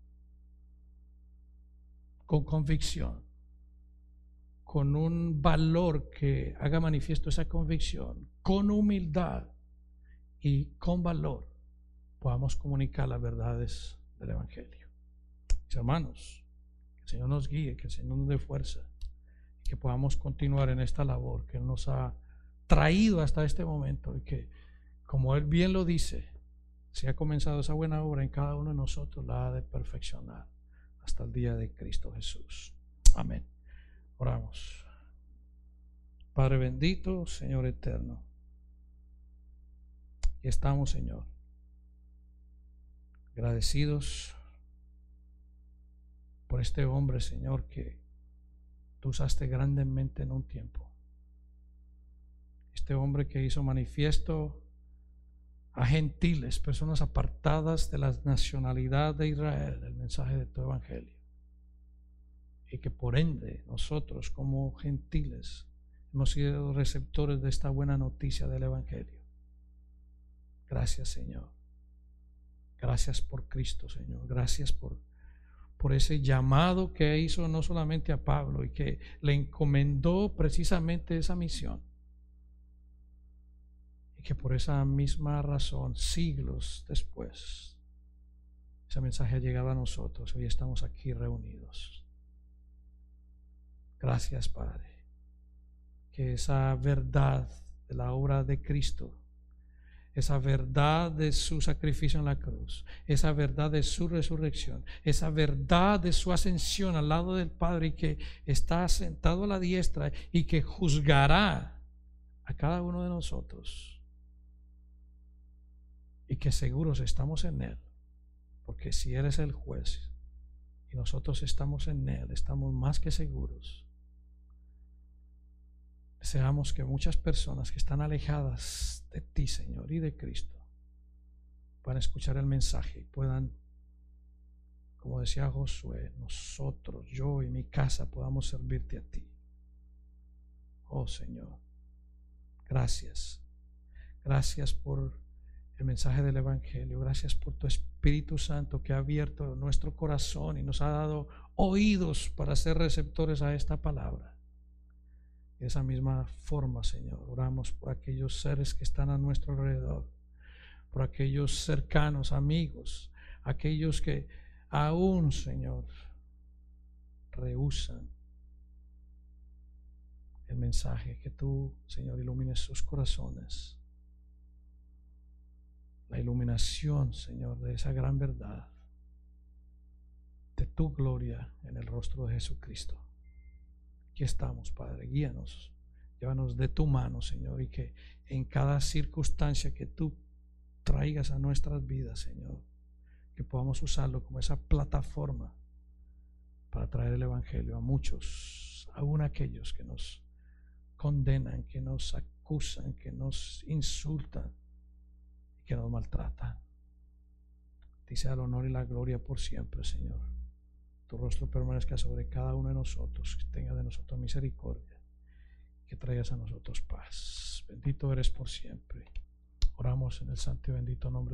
con convicción, con un valor que haga manifiesto esa convicción, con humildad y con valor, podamos comunicar las verdades del Evangelio. Mis hermanos, que el Señor nos guíe, que el Señor nos dé fuerza, y que podamos continuar en esta labor que Él nos ha traído hasta este momento, y que, como Él bien lo dice, si ha comenzado esa buena obra en cada uno de nosotros, la ha de perfeccionar hasta el día de Cristo Jesús. Amén. Oramos. Padre bendito, Señor eterno, y estamos, Señor, agradecidos por este hombre, Señor, que tú usaste grandemente en un tiempo. Este hombre que hizo manifiesto a gentiles, personas apartadas de la nacionalidad de Israel, el mensaje de tu evangelio, y que por ende nosotros como gentiles hemos sido receptores de esta buena noticia del evangelio. Gracias, Señor. Gracias por Cristo, Señor. Gracias por ese llamado que hizo no solamente a Pablo y que le encomendó precisamente esa misión. Y que por esa misma razón, siglos después, ese mensaje ha llegado a nosotros. Hoy estamos aquí reunidos. Gracias, Padre, que esa verdad de la obra de Cristo, esa verdad de su sacrificio en la cruz, esa verdad de su resurrección, esa verdad de su ascensión al lado del Padre, y que está sentado a la diestra y que juzgará a cada uno de nosotros, y que seguros estamos en Él, porque si Él es el juez y nosotros estamos en Él, estamos más que seguros. Deseamos que muchas personas que están alejadas de ti, Señor, y de Cristo, puedan escuchar el mensaje y puedan, como decía Josué, nosotros, yo y mi casa, podamos servirte a ti. Oh Señor, gracias. Gracias por el mensaje del Evangelio. Gracias por tu Espíritu Santo que ha abierto nuestro corazón y nos ha dado oídos para ser receptores a esta palabra. De esa misma forma, Señor, oramos por aquellos seres que están a nuestro alrededor, por aquellos cercanos, amigos, aquellos que aún, Señor, rehúsan el mensaje. Que tú, Señor, ilumines sus corazones. La iluminación, Señor, de esa gran verdad, de tu gloria en el rostro de Jesucristo. Aquí estamos, Padre, guíanos, llévanos de tu mano, Señor, y que en cada circunstancia que tú traigas a nuestras vidas, Señor, que podamos usarlo como esa plataforma para traer el Evangelio a muchos, aún aquellos que nos condenan, que nos acusan, que nos insultan y que nos maltratan. Te sea el honor y la gloria por siempre, Señor. Tu rostro permanezca sobre cada uno de nosotros, que tenga de nosotros misericordia, que traigas a nosotros paz. Bendito eres por siempre. Oramos en el santo y bendito nombre